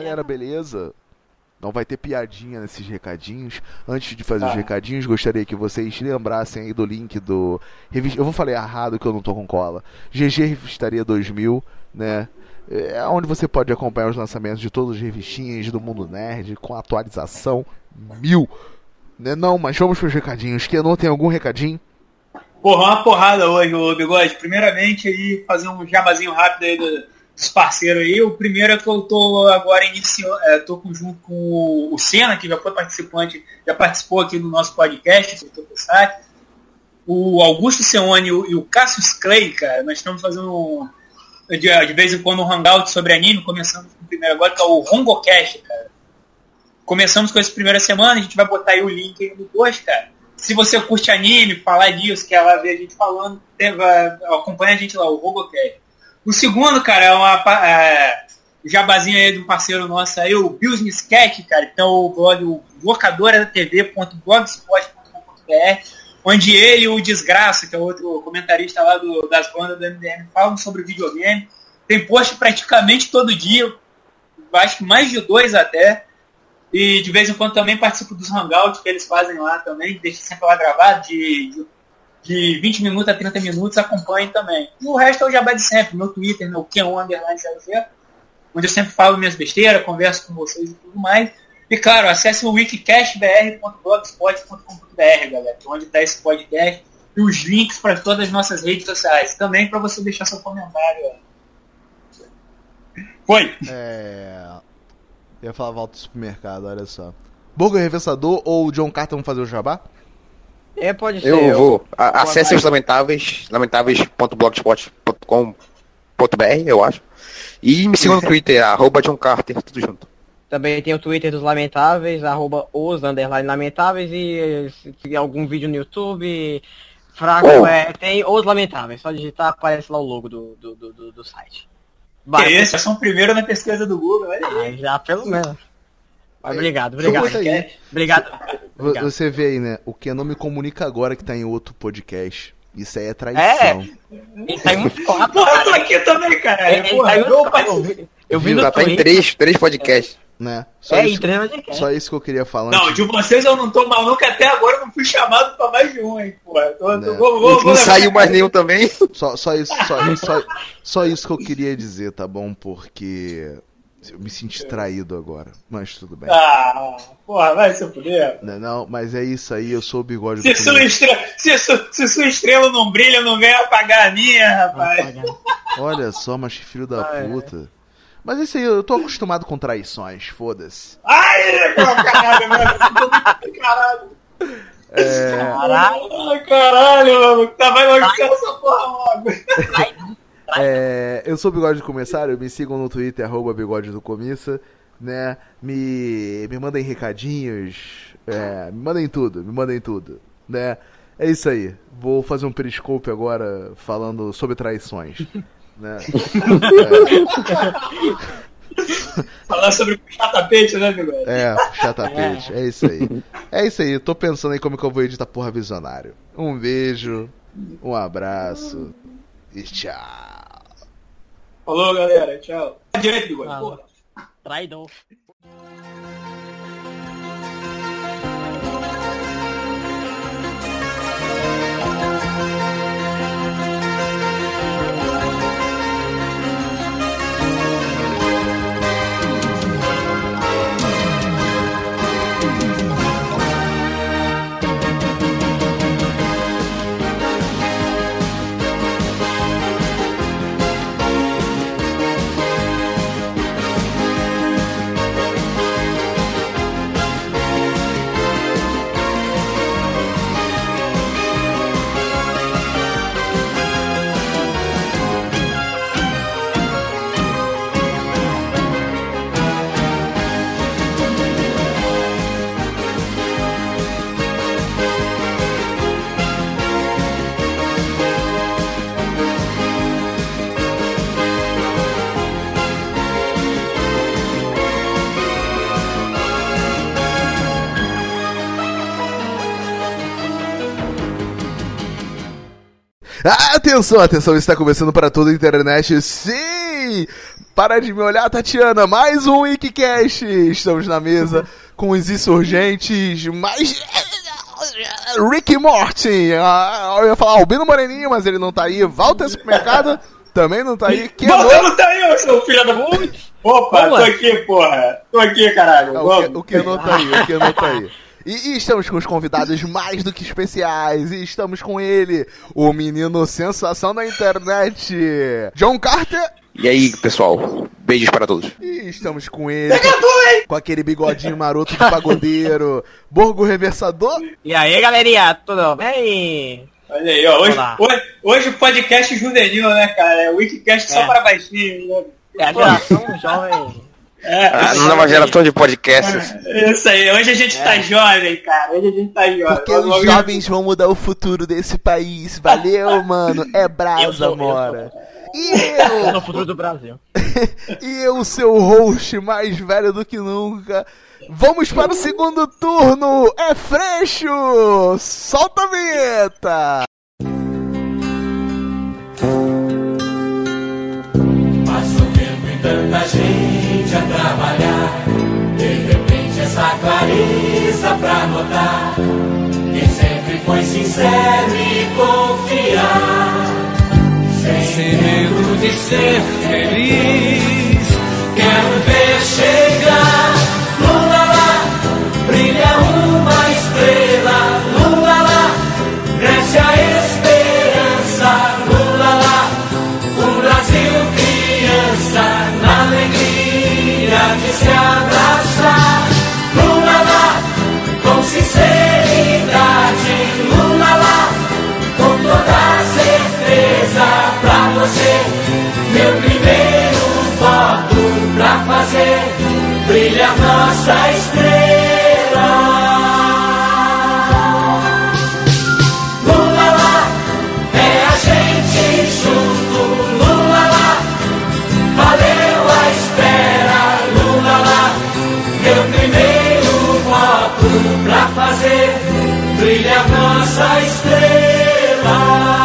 galera, beleza? Não vai ter piadinha nesses recadinhos. Antes de fazer os recadinhos, gostaria que vocês lembrassem aí do link do... Eu vou falar errado que eu não tô com cola. GG Revistaria 2000, né? É onde você pode acompanhar os lançamentos de todas as revistinhas do Mundo Nerd com atualização 1000. Né? Não, mas vamos pros recadinhos. Que não tem algum recadinho? Porra, uma porrada hoje, ô Bigode. Primeiramente, aí, fazer um jabazinho rápido aí dos parceiros aí. O primeiro é que eu tô agora iniciando, tô junto com o Senna, que já foi participante, já participou aqui do nosso podcast, do site. O Augusto Seone e o Cassius Clay, cara, nós estamos fazendo de vez em quando um hangout sobre anime, começando com o primeiro agora, que é o Rongocast, cara. Começamos com essa primeira semana, a gente vai botar aí o link aí no post, cara. Se você curte anime, falar disso, quer lá ver a gente falando, acompanha a gente lá, o Rongocast. O segundo, cara, é jabazinho aí de um parceiro nosso aí, o Business Cat, cara. Então o blog, o locadoratv.blogspot.com.br, onde ele e o Desgraça, que é outro comentarista lá das bandas do MDM, falam sobre videogame. Tem post praticamente todo dia, acho que mais de 2 até. E de vez em quando também participo dos hangouts que eles fazem lá também, deixa sempre lá gravado, de 20 minutos a 30 minutos, acompanhem também. E o resto é o jabá de sempre, meu Twitter, meu Q1_CLG, onde eu sempre falo minhas besteiras, converso com vocês e tudo mais. E claro, acesse o wikicastbr.blogspot.com.br, galera, onde está esse podcast, e os links para todas as nossas redes sociais. Também para você deixar seu comentário. Foi! Eu ia falar volta do supermercado, olha só. Burger Reversador ou o John Carter vão fazer o jabá? Pode ser. Eu vou. Acesse os lamentáveis.blogspot.com.br, eu acho. E me siga no Twitter, @John Carter, tudo junto. Também tem o Twitter dos Lamentáveis, @os_lamentáveis, e se tiver algum vídeo no YouTube fraco, tem Os Lamentáveis. Só digitar, aparece lá o logo do site. Que isso, são primeiro na pesquisa do Google, olha aí. Já pelo menos. Mas obrigado. Obrigado. Você vê aí, né? O que não me comunica agora que tá em outro podcast. Isso aí é traição. Ele tá em muito quatro. Eu tô aqui também, cara. Eu vi no já tá em 3 podcasts. Né? Só isso que eu queria falar. Não, de vocês eu não tô mal nunca, até agora eu não fui chamado pra mais de um, hein, porra. Não saiu mais nenhum também. Só isso que eu queria dizer, tá bom? Porque eu me senti traído agora, mas tudo bem. Porra, vai se fuder. Não, mas é isso aí, eu sou o Bigode. Se sua estrela não brilha, não vem apagar a minha, rapaz. Olha só, mas filho da puta. Mas isso aí, eu tô acostumado com traições, foda-se. Ai, caralho, mano. Caralho, mano. Vai logo essa porra logo. Eu sou o Bigode do Comissário, me sigam no Twitter, @Bigode do Comissa, né? Me mandem recadinhos, me mandem tudo, né? É isso aí, vou fazer um periscope agora falando sobre traições. Né? Falar sobre puxar tapete, né, Bigode? Puxar tapete, é isso aí, tô pensando em como que eu vou editar porra visionário. Um beijo, um abraço e tchau. Falou, galera, tchau. Direito, Bigode, porra. Traidor. Atenção, está começando para toda a internet. Sim, Sim! Para de me olhar, Tatiana, mais um Wikicast! Estamos na mesa com os insurgentes mais... Rick Morty! Eu ia falar Albino Moreninho, mas ele não tá aí. Walter Supermercado também não tá aí. Walter não tá aí, ô seu filho da puta! Opa, tô aqui, porra! Tô aqui, caralho! O que não tá aí. E estamos com os convidados mais do que especiais. E estamos com ele, o menino sensação da internet, John Carter. E aí, pessoal? Beijos para todos. E estamos com ele, com aquele bigodinho maroto de pagodeiro, Borgo Reversador. E aí, galerinha, tudo bem? Olha aí, ó. Hoje o podcast juvenil, né, cara? É o Wikicast só para baixinhos, né? É a geração jovem. A nova geração de podcasts. Isso aí, hoje a gente tá jovem, cara. Hoje a gente tá jovem. Porque os jovens vão mudar o futuro desse país. Valeu, mano. É brasa, mora. E eu... no futuro do Brasil. E eu, seu host mais velho do que nunca. Vamos para o segundo turno. É Freixo. Solta a vinheta. Tanta gente a trabalhar, de repente essa clareza pra notar quem sempre foi sincero e confiar, sem medo de ser feliz. Quero ver chegar, lula lá, brilha uma estrela, lula lá, cresce a esperança, lula lá, o Brasil criança, na alegria de se abraçar, lula lá, com sinceridade, lula lá, com toda certeza pra você, meu primeiro voto pra fazer brilhar nossa estrela. Lula lá, é a gente junto, lula lá, valeu a espera, lula lá, meu primeiro voto pra fazer brilhar nossa estrela.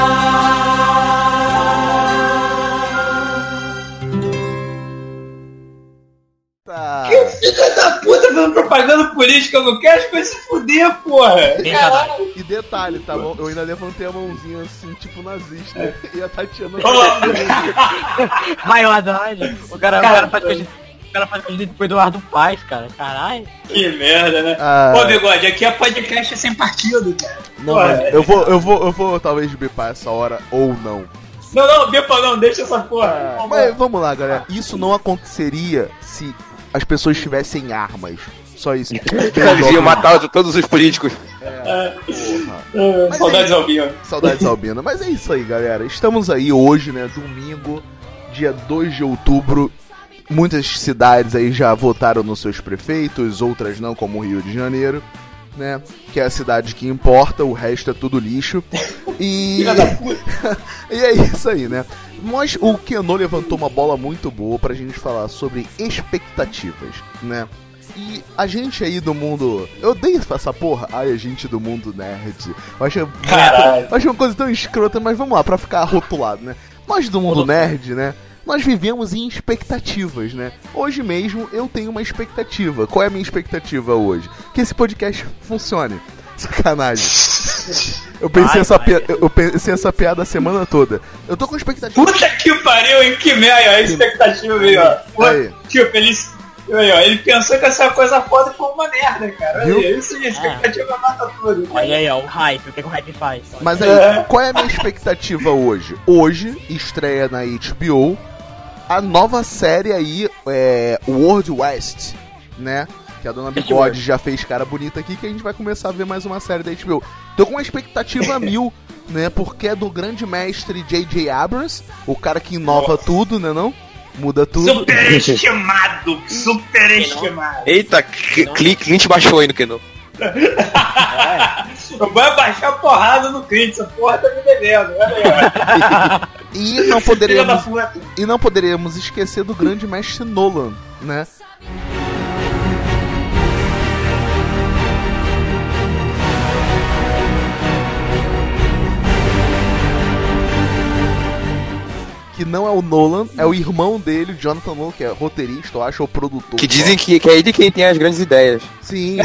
Que filha da puta fazendo propaganda política, eu não quero, vai se fuder, porra. Caralho. E detalhe, tá bom? Eu ainda levantei a mãozinha assim, tipo nazista. E a Tatiana... Maioridade. O cara faz coisa com o Eduardo Paes, cara. Caralho. Que merda, né? Pô, Bigode, aqui é podcast sem partido, cara. Não, mas eu vou talvez bipar essa hora ou não. Não, bipa não, deixa essa porra. Mas vamos lá, galera. Isso não aconteceria se as pessoas tivessem armas. Só isso. Eles iam matar todos os políticos. Saudades Albino. Saudades Albino. Mas é isso aí, galera. Estamos aí hoje, né? Domingo, dia 2 de outubro. Muitas cidades aí já votaram nos seus prefeitos, outras não, como o Rio de Janeiro, né? Que é a cidade que importa, o resto é tudo lixo. E... e é isso aí, né? Mas o Kenô levantou uma bola muito boa pra gente falar sobre expectativas, né? E a gente aí do mundo... Eu odeio essa porra. Ai, a gente do mundo nerd. Eu acho uma coisa tão escrota, mas vamos lá, pra ficar rotulado, né? Nós do mundo nerd, né? Nós vivemos em expectativas, né? Hoje mesmo eu tenho uma expectativa. Qual é a minha expectativa hoje? Que esse podcast funcione. Sacanagem. Eu pensei essa piada a semana toda. Eu tô com expectativa. Puta que pariu, hein? Que merda, a expectativa veio, ó. Tipo, ele pensou que essa coisa foda foi uma merda, cara. Olha aí, isso aí, a expectativa mata tudo. Olha aí, ó, o hype, o que o hype faz? Mas aí, qual é a minha expectativa hoje? Hoje, estreia na HBO a nova série aí, World West, né? Que a Dona Bigode já fez cara bonita aqui, que a gente vai começar a ver mais uma série da HBO. Tô com uma expectativa 1000, né? Porque é do grande mestre J.J. Abrams, o cara que inova tudo, né não? Muda tudo. Superestimado! Eita, Clint baixou aí no Kenô. Eu vou baixar a porrada no Clint, essa porra tá me devendo. E não poderíamos esquecer do grande mestre Nolan, né? que não é o Nolan, é o irmão dele, o Jonathan Nolan, que é roteirista, eu acho, ou produtor. Que dizem que é ele quem tem as grandes ideias. Sim.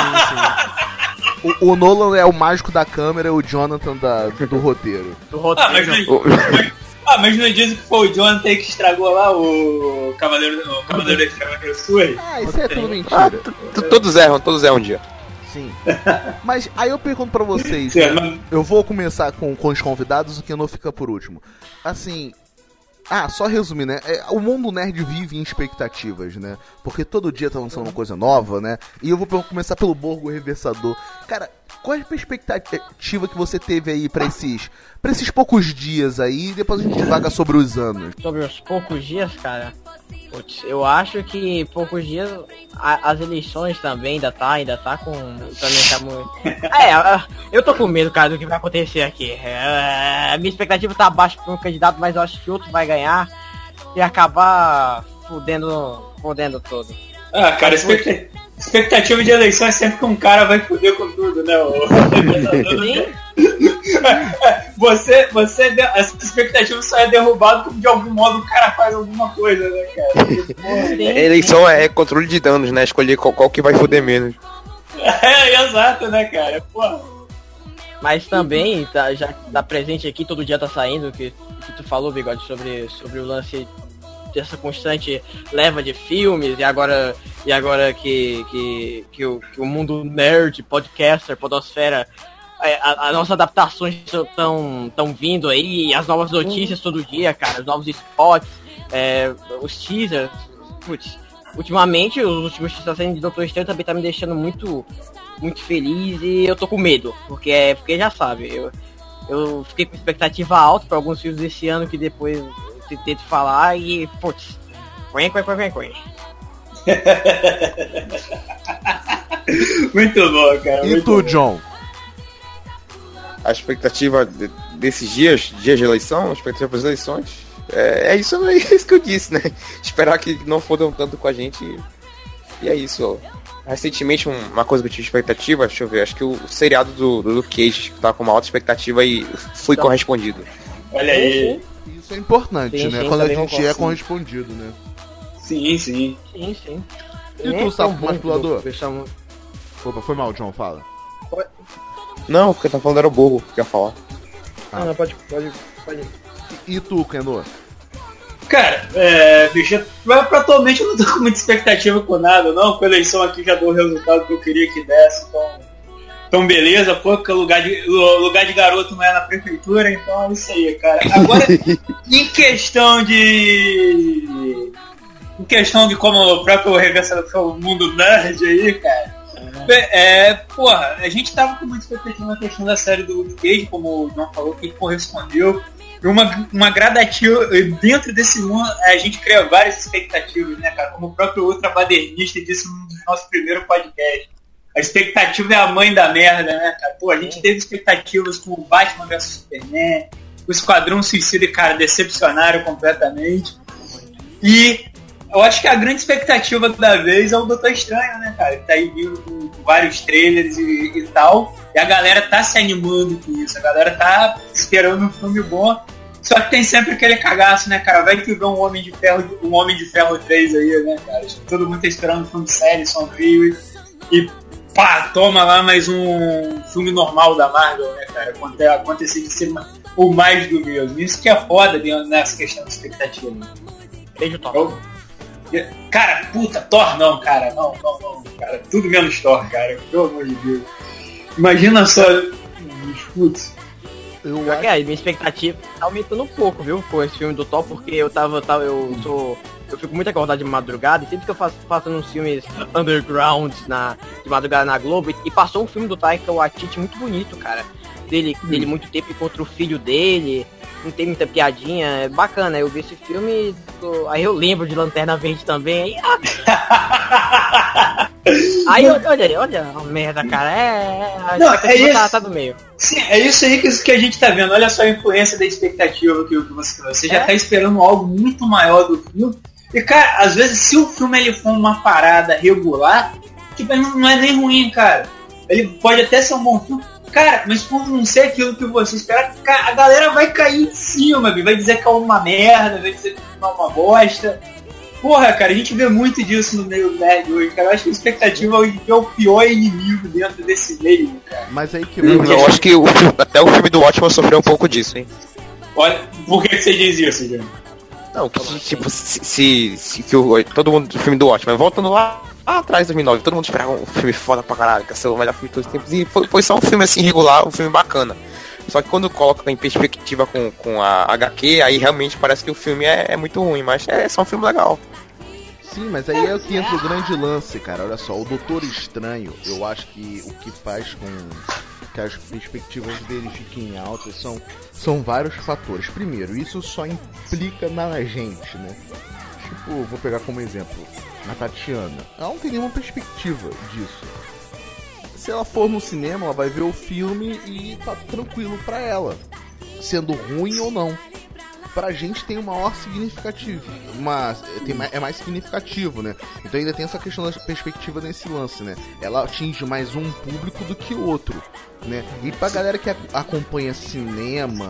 O Nolan é o mágico da câmera, o Jonathan do roteiro. Do roteiro. Mas não dizem que foi o Jonathan que estragou lá o Cavaleiro da Surra? Isso é tudo mentira. Todos erram um dia. Sim. Mas aí eu pergunto pra vocês, né? Eu vou começar com os convidados, o que não fica por último. Assim, só resumir, né? O mundo nerd vive em expectativas, né? Porque todo dia tá lançando uma coisa nova, né? E eu vou começar pelo Borgo Reversador. Cara, qual é a expectativa que você teve aí pra esses poucos dias aí? E depois a gente divaga sobre os anos. Sobre os poucos dias, cara? Putz, eu acho que poucos dias as eleições também ainda tá com... Também tá muito... eu tô com medo, cara, do que vai acontecer aqui. A minha expectativa tá abaixo pra um candidato, mas eu acho que outro vai ganhar e acabar fudendo todo. Cara, expectativa de eleição é sempre que um cara vai fuder com tudo, né? Essa expectativa só é derrubada porque de algum modo o cara faz alguma coisa, né, cara? Eleição é controle de danos, né? Escolher qual que vai fuder menos. Exato, né, cara? Porra. Mas também, já tá presente aqui, todo dia tá saindo, que tu falou, Bigode, sobre o lance dessa constante leva de filmes, e agora que o mundo nerd, podcaster, podosfera, as nossas adaptações estão vindo aí, as novas notícias todo dia, cara, os novos spots, os teasers. Putz, ultimamente, os últimos teasers saindo de Doutor Estranho também tá me deixando muito, muito feliz, e eu tô com medo, porque já sabe, eu fiquei com expectativa alta para alguns filmes desse ano que depois eu tento falar e, putz, quen. Muito bom, cara. E tu, John? A expectativa desses dias de eleição, a expectativa para as eleições, é isso que eu disse, né? Esperar que não fodam tanto com a gente e é isso. Recentemente, uma coisa que eu tive expectativa, deixa eu ver, acho que o seriado do Luke Cage tava com uma alta expectativa e foi correspondido. Olha aí. Isso é importante, né? Quando a gente é correspondido, né? Sim. E tu, sabe, manipulador? Opa, foi mal, John, fala. Não, porque tá falando era o Borgo que ia falar. Não, pode. E tu, Kenô? Cara, bicho, atualmente eu não tô com muita expectativa com nada, não. Com a eleição aqui já deu o resultado que eu queria que desse, então beleza, porque o lugar de garoto não é na prefeitura, então é isso aí, cara. Agora, em questão de como o próprio reversa o mundo nerd aí, cara, a gente tava com muita expectativa na questão da série do Luke Cage, como o João falou, que correspondeu. Uma gradativa, dentro desse mundo, a gente cria várias expectativas, né, cara? Como o próprio Ultra Badernista disse no nosso primeiro podcast. A expectativa é a mãe da merda, né, cara? Pô, a gente teve expectativas com o Batman vs Superman, o Esquadrão Suicida e, cara, decepcionaram completamente. E eu acho que a grande expectativa da vez é o Doutor Estranho, né, cara? Que tá aí vindo com vários trailers e tal. E a galera tá se animando com isso. A galera tá esperando um filme bom. Só que tem sempre aquele cagaço, né, cara? Vai que vê um Homem de Ferro 3 aí, né, cara? Todo mundo tá esperando um filme sério, sombrio. E pá, toma lá mais um filme normal da Marvel, né, cara? Acontecer de ser o mais do mesmo. Isso que é foda nessa questão de expectativa. Beijo, Thor. Cara, puta, Thor não, cara. Não, cara. Tudo menos Thor, cara. Pelo amor de Deus. Imagina só. Putz. Minha expectativa tá aumentando um pouco, viu? Com esse filme do Thor, porque eu fico muito acordado de madrugada, e sempre que eu faço uns filmes underground de madrugada na Globo, e passou um filme do Taika Waititi muito bonito, cara. Dele muito tempo contra o filho dele, não tem muita piadinha, é bacana. Eu vi esse filme, aí eu lembro de Lanterna Verde também, aí olha a merda, cara, a expectativa tá do meio. Sim, é isso aí que a gente tá vendo, olha só a influência da expectativa que você já tá esperando algo muito maior do filme, e cara, às vezes se o filme ele for uma parada regular, tipo, não é nem ruim, cara. Ele pode até ser um bom filme, Cara, mas por não ser aquilo que você espera, a galera vai cair em cima, vai dizer que é uma merda, vai dizer que é uma bosta. Porra, cara, a gente vê muito disso no meio nerd hoje, cara. Eu acho que a expectativa hoje é o pior inimigo dentro desse meio, cara. Mas aí que... Eu acho que até o filme do Watchmen sofreu um pouco disso, hein? Olha, por que você diz isso, Jean? Não, tipo, se todo mundo do filme do Watchmen, voltando lá atrás, 2009, todo mundo esperava um filme foda pra caralho, que ia ser o melhor filme de todos os tempos, e foi só um filme assim regular, um filme bacana. Só que quando coloca em perspectiva com a HQ, aí realmente parece que o filme é muito ruim, mas é só um filme legal. Sim, mas aí é que entra o grande lance, cara. Olha só, o Doutor Estranho, eu acho que o que faz com que as perspectivas dele fiquem altas são vários fatores. Primeiro, isso só implica na gente, né? Tipo, vou pegar como exemplo a Tatiana. Ela não tem nenhuma perspectiva disso. Se ela for no cinema, ela vai ver o filme e tá tranquilo pra ela, sendo ruim ou não. Pra gente tem um maior significativo, é mais significativo, né? Então ainda tem essa questão da perspectiva nesse lance, né? Ela atinge mais um público do que outro, né? E pra galera que acompanha cinema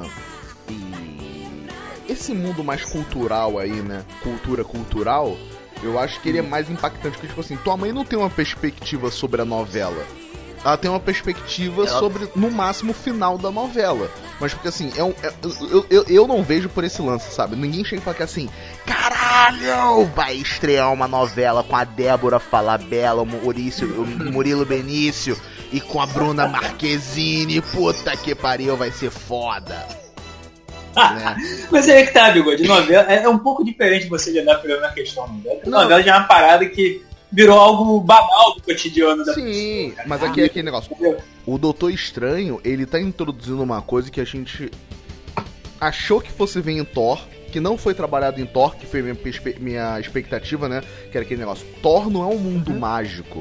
e esse mundo mais cultural aí, né? Cultura cultural, eu acho que ele é mais impactante, porque tipo assim, tua mãe não tem uma perspectiva sobre a novela. Ela tem uma perspectiva sobre, no máximo, o final da novela. Mas porque assim, eu não vejo por esse lance, sabe? Ninguém chega e fala que assim, caralho, vai estrear uma novela com a Débora Falabella, o Murilo Benício e com a Bruna Marquezine. Puta que pariu, vai ser foda. Né? Mas aí que tá, Bigode, novela é um pouco diferente você lidar pela uma questão novela. Novela já é uma parada que virou algo banal do cotidiano da pessoa. Sim, mas aqui é aquele negócio. O Doutor Estranho, ele tá introduzindo uma coisa que a gente achou que fosse vir em Thor, que não foi trabalhado em Thor, que foi minha expectativa, né? Que era aquele negócio. Thor não é um mundo mágico.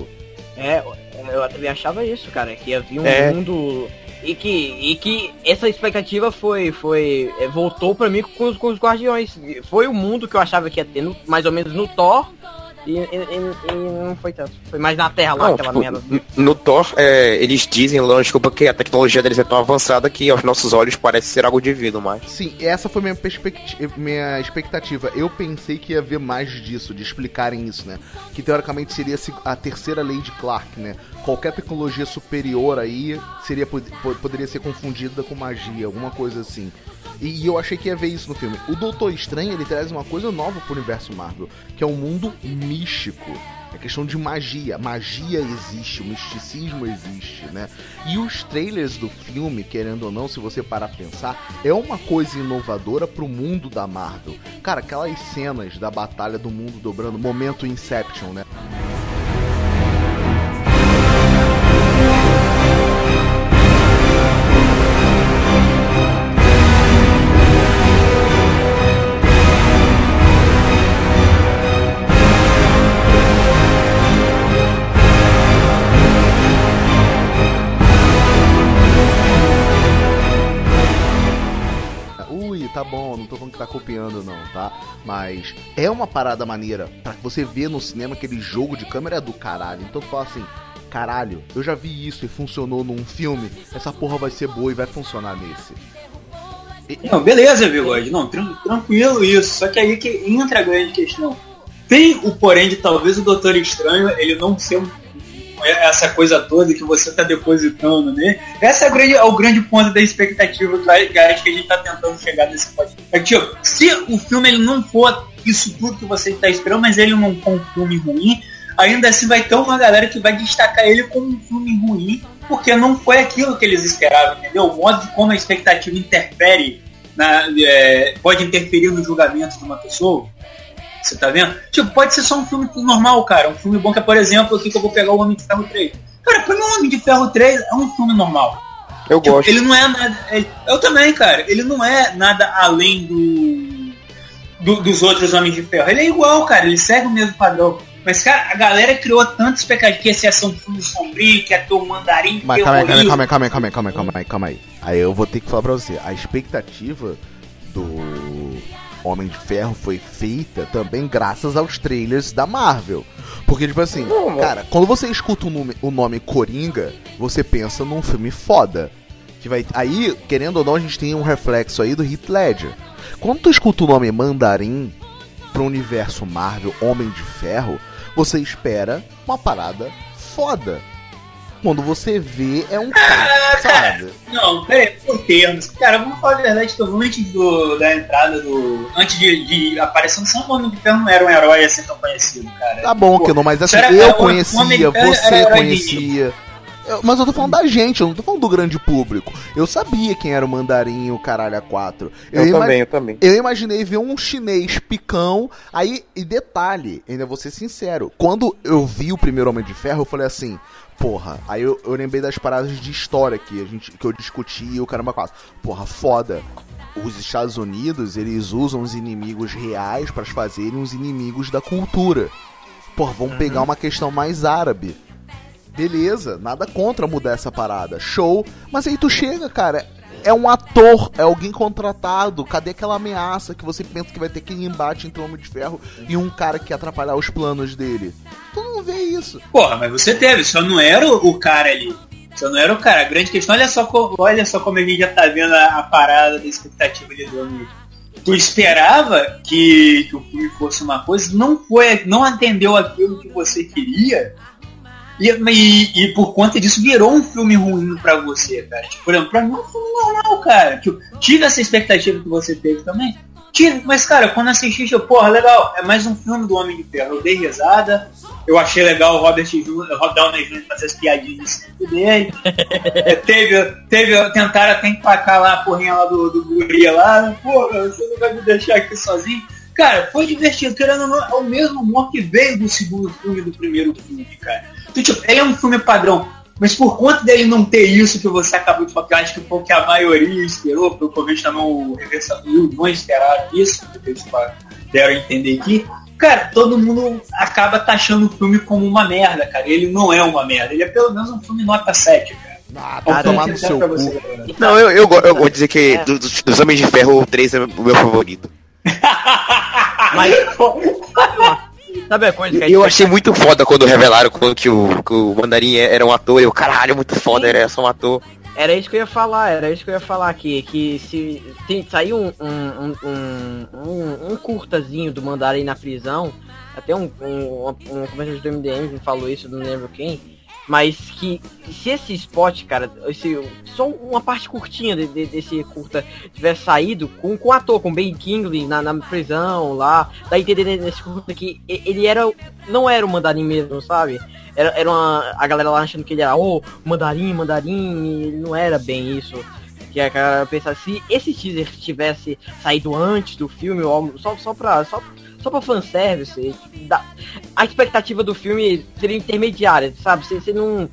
Eu também achava isso, cara, que havia um mundo... E que essa expectativa voltou pra mim com os Guardiões. Foi o mundo que eu achava que ia ter, mais ou menos no Thor. E não foi tanto. Foi mais na Terra lá, aquela merda. No Thor, eles dizem, lógico, porque a tecnologia deles é tão avançada que aos nossos olhos parece ser algo divino, mas... Sim, essa foi minha expectativa. Eu pensei que ia ver mais disso, de explicarem isso, né? Que teoricamente seria a terceira lei de Clark, né? Qualquer tecnologia superior aí poderia ser confundida com magia, alguma coisa assim. E eu achei que ia ver isso no filme. O Doutor Estranho, ele traz uma coisa nova pro universo Marvel, que é um mundo místico. É questão de magia. Magia existe, o misticismo existe, né? E os trailers do filme, querendo ou não, se você parar pra pensar, é uma coisa inovadora pro mundo da Marvel. Cara, aquelas cenas da batalha do mundo dobrando, momento Inception, né? Tá bom, não tô falando que tá copiando não, tá? Mas é uma parada maneira pra você ver no cinema aquele jogo de câmera do caralho. Então tu fala assim, caralho, eu já vi isso e funcionou num filme, essa porra vai ser boa e vai funcionar nesse. Não, beleza, Bigode, não, tranquilo isso, só que aí que entra a grande questão. Tem o porém de talvez o Doutor Estranho, ele não ser essa coisa toda que você tá depositando, né? Essa é o grande ponto da expectativa que acho que a gente tá tentando chegar nesse podcast. É que, tipo, se o filme ele não for isso tudo que você tá esperando, mas ele não for um filme ruim, ainda assim vai ter uma galera que vai destacar ele como um filme ruim, porque não foi aquilo que eles esperavam, entendeu? O modo de como a expectativa interfere, pode interferir no julgamento de uma pessoa. Você tá vendo? Tipo, pode ser só um filme normal, cara. Um filme bom que é, por exemplo, aqui que eu vou pegar o Homem de Ferro 3. Cara, pra mim o Homem de Ferro 3 é um filme normal. Eu gosto. Ele não é nada... Eu também, cara. Ele não é nada além dos outros Homens de Ferro. Ele é igual, cara. Ele segue o mesmo padrão. Mas, cara, a galera criou tanto expectativa que esse ia ser um filme sombrio, que ia ter um mandarim... Mas calma aí. Aí eu vou ter que falar pra você. A expectativa do Homem de Ferro foi feita também graças aos trailers da Marvel. Porque, tipo assim, cara, quando você escuta o nome Coringa, você pensa num filme foda. Que vai... Aí, querendo ou não, a gente tem um reflexo aí do Heath Ledger. Quando tu escuta o nome Mandarim pro universo Marvel, Homem de Ferro, você espera uma parada foda. Quando você vê, é um cara, sabe? Não, peraí, por termos. Cara, vamos falar a verdade, que antes da entrada do... Antes de aparição do São Homem de Ferro não era um herói assim tão conhecido, cara. Tá bom, que não, mas assim, eu conhecia, você conhecia. Mas eu tô falando da gente, eu não tô falando do grande público. Eu sabia quem era o Mandarim e o caralho A4. Eu também. Eu imaginei ver um chinês picão. Aí, e detalhe, ainda vou ser sincero, quando eu vi o primeiro Homem de Ferro, eu falei assim, porra, aí eu lembrei das paradas de história que eu discuti e o caramba 4. Porra, foda. Os Estados Unidos, eles usam os inimigos reais pra fazerem os inimigos da cultura. Porra, vamos pegar uma questão mais árabe. Beleza, nada contra mudar essa parada, show. Mas aí tu chega, cara, é um ator, é alguém contratado. Cadê aquela ameaça que você pensa que vai ter aquele embate entre o Homem de Ferro e um cara que ia atrapalhar os planos dele? Tu não vê isso. Porra, mas você teve, só não era o cara ali. Só não era o cara. A grande questão, olha só como a gente já tá vendo a parada da expectativa de Domingo. Tu esperava que o filme fosse uma coisa, não atendeu aquilo que você queria. E por conta disso virou um filme ruim pra você, cara. Tipo, por exemplo, pra mim é um filme normal, cara. Tipo, tive essa expectativa que você teve também. Mas, cara, quando assisti, eu, porra, legal, é mais um filme do Homem de Ferro. Eu dei risada, eu achei legal o Robert Downey Jr. fazer as piadinhas dele. Tentaram até empacar lá a porrinha lá do guria lá. Porra, você não vai me deixar aqui sozinho. Cara, foi divertido, querendo ou não, é o mesmo humor que veio do segundo filme e do primeiro filme, cara. Então, tipo, ele é um filme padrão, mas por conta dele não ter isso que você acabou de falar, que eu acho que foi o que a maioria esperou, porque o Covid também o Reversador não esperaram isso, porque eles deram a entender aqui. Cara, todo mundo acaba taxando o filme como uma merda, cara. Ele não é uma merda, ele é pelo menos um filme nota 7, cara. Tá tomar no seu cu. Não, eu vou dizer que dos Homens de Ferro, o 3 é o meu favorito. Mas... Sabe a coisa que eu achei muito foda quando revelaram que o Mandarim era um ator. Eu, caralho, muito foda, era só um ator. Era isso que eu ia falar aqui, que se saiu um curtazinho do Mandarim na prisão, até um comentário do MDM que falou isso, não lembro quem, mas que se esse spot, cara, só uma parte curtinha desse curta tivesse saído com o ator, com Ben Kingsley na prisão lá, daí entendendo nesse curta que ele não era o Mandarim mesmo, sabe? Era a galera lá achando que ele era Mandarim, e ele não era bem isso. Que a cara pensar, se esse teaser tivesse saído antes do filme, ou algo, só pra fanservice, a expectativa do filme seria intermediária, sabe? Você não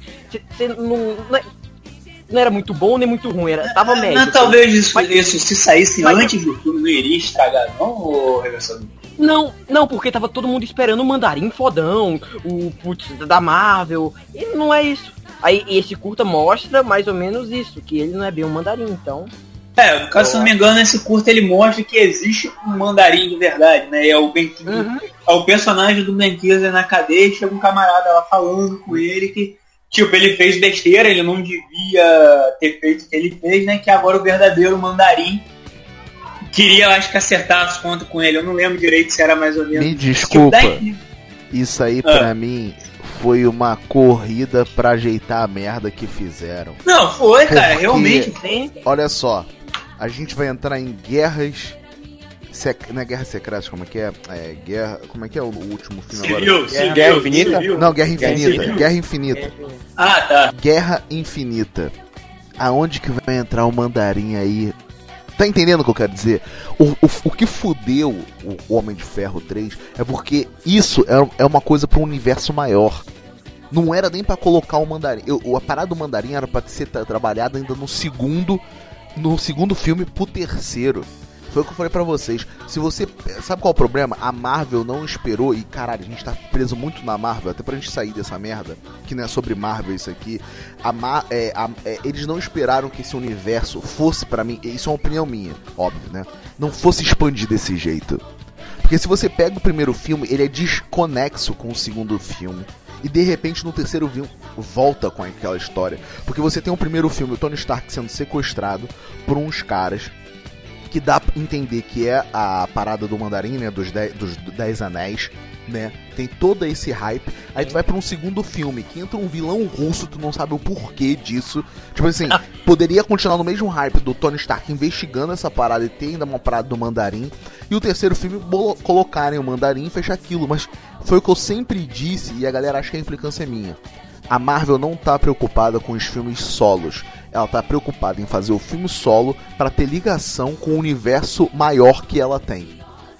era muito bom nem muito ruim, tava médio. Mas talvez isso se saísse antes do filme não iria estragar, não, Reversador? Não, porque tava todo mundo esperando o Mandarim fodão, o putz da Marvel, e não é isso. Aí esse curta mostra mais ou menos isso, que ele não é bem um Mandarim, então... no caso, se não me engano, esse curta ele mostra que existe um Mandarim de verdade, né? É o Ben Kingsley, é o personagem do Ben Kingsley na cadeia, e chega um camarada lá falando com ele que, tipo, ele fez besteira, ele não devia ter feito o que ele fez, né? Que agora o verdadeiro Mandarim queria, acho que, acertar as contas com ele. Eu não lembro direito se era mais ou menos... Me desculpa, isso aí pra mim foi uma corrida pra ajeitar a merda que fizeram. Não, foi, cara, realmente tem. Olha só, a gente vai entrar em guerras... Não é Guerra Secreta, como é que é? Guerra... Como é que é o último filme agora? Guerra Infinita? Não, Guerra Infinita. Guerra Infinita. Ah, tá. Guerra Infinita. Aonde que vai entrar o Mandarim aí? Tá entendendo o que eu quero dizer? O que fudeu o Homem de Ferro 3 é porque isso é uma coisa para um universo maior. Não era nem pra colocar o Mandarim. A parada do Mandarim era pra ser trabalhada ainda no segundo filme pro terceiro. Foi o que eu falei pra vocês. Se você... Sabe qual é o problema? A Marvel não esperou, e caralho, a gente tá preso muito na Marvel, até pra gente sair dessa merda, que não é sobre Marvel isso aqui. Eles não esperaram que esse universo fosse, pra mim, isso é uma opinião minha, óbvio, né? Não fosse expandir desse jeito. Porque se você pega o primeiro filme, ele é desconexo com o segundo filme. E de repente no terceiro filme volta com aquela história. Porque você tem o primeiro filme, o Tony Stark sendo sequestrado por uns caras, que dá pra entender que é a parada do Mandarim, né, dos 10 anéis, né, tem todo esse hype. Aí tu vai pra um segundo filme, que entra um vilão russo, tu não sabe o porquê disso. Tipo assim, poderia continuar no mesmo hype do Tony Stark investigando essa parada e ter ainda uma parada do Mandarim. E o terceiro filme colocarem o Mandarim e fechar aquilo. Mas foi o que eu sempre disse, e a galera acha que a implicância é minha. A Marvel não tá preocupada com os filmes solos. Ela tá preocupada em fazer o filme solo para ter ligação com o universo maior que ela tem.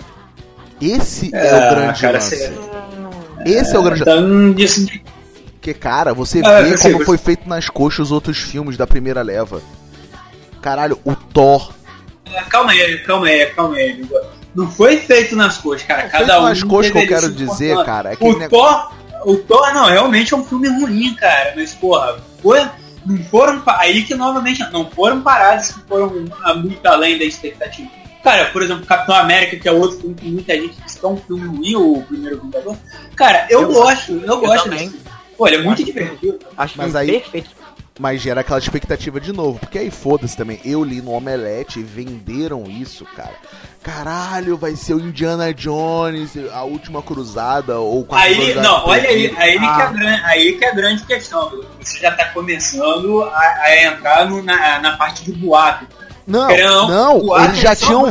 Esse é o grande lance. Esse é o grande lance. Porque, cara, você vê como foi feito nas coxas os outros filmes da primeira leva. Caralho, o Thor. Calma aí. Não foi feito nas coxas, cara. Cada um. Nas coxas que eu quero dizer, cara. É que o Thor, não, realmente é um filme ruim, cara. Mas, porra, não foram. Aí que novamente não foram paradas que foram muito além da expectativa. Cara, por exemplo, Capitão América, que é outro filme que muita gente diz que é um filme ruim, o primeiro Vingador. Cara, eu gosto desse filme. Pô, ele é muito divertido. Acho que é perfeito. Mas gera aquela expectativa de novo. Porque aí foda-se também. Eu li no Omelete e venderam isso, cara. Caralho, vai ser o Indiana Jones, a última cruzada, ou aí, não, olha aí que é a grande questão. Você já tá começando a entrar na parte de boato. Não, eles já tinham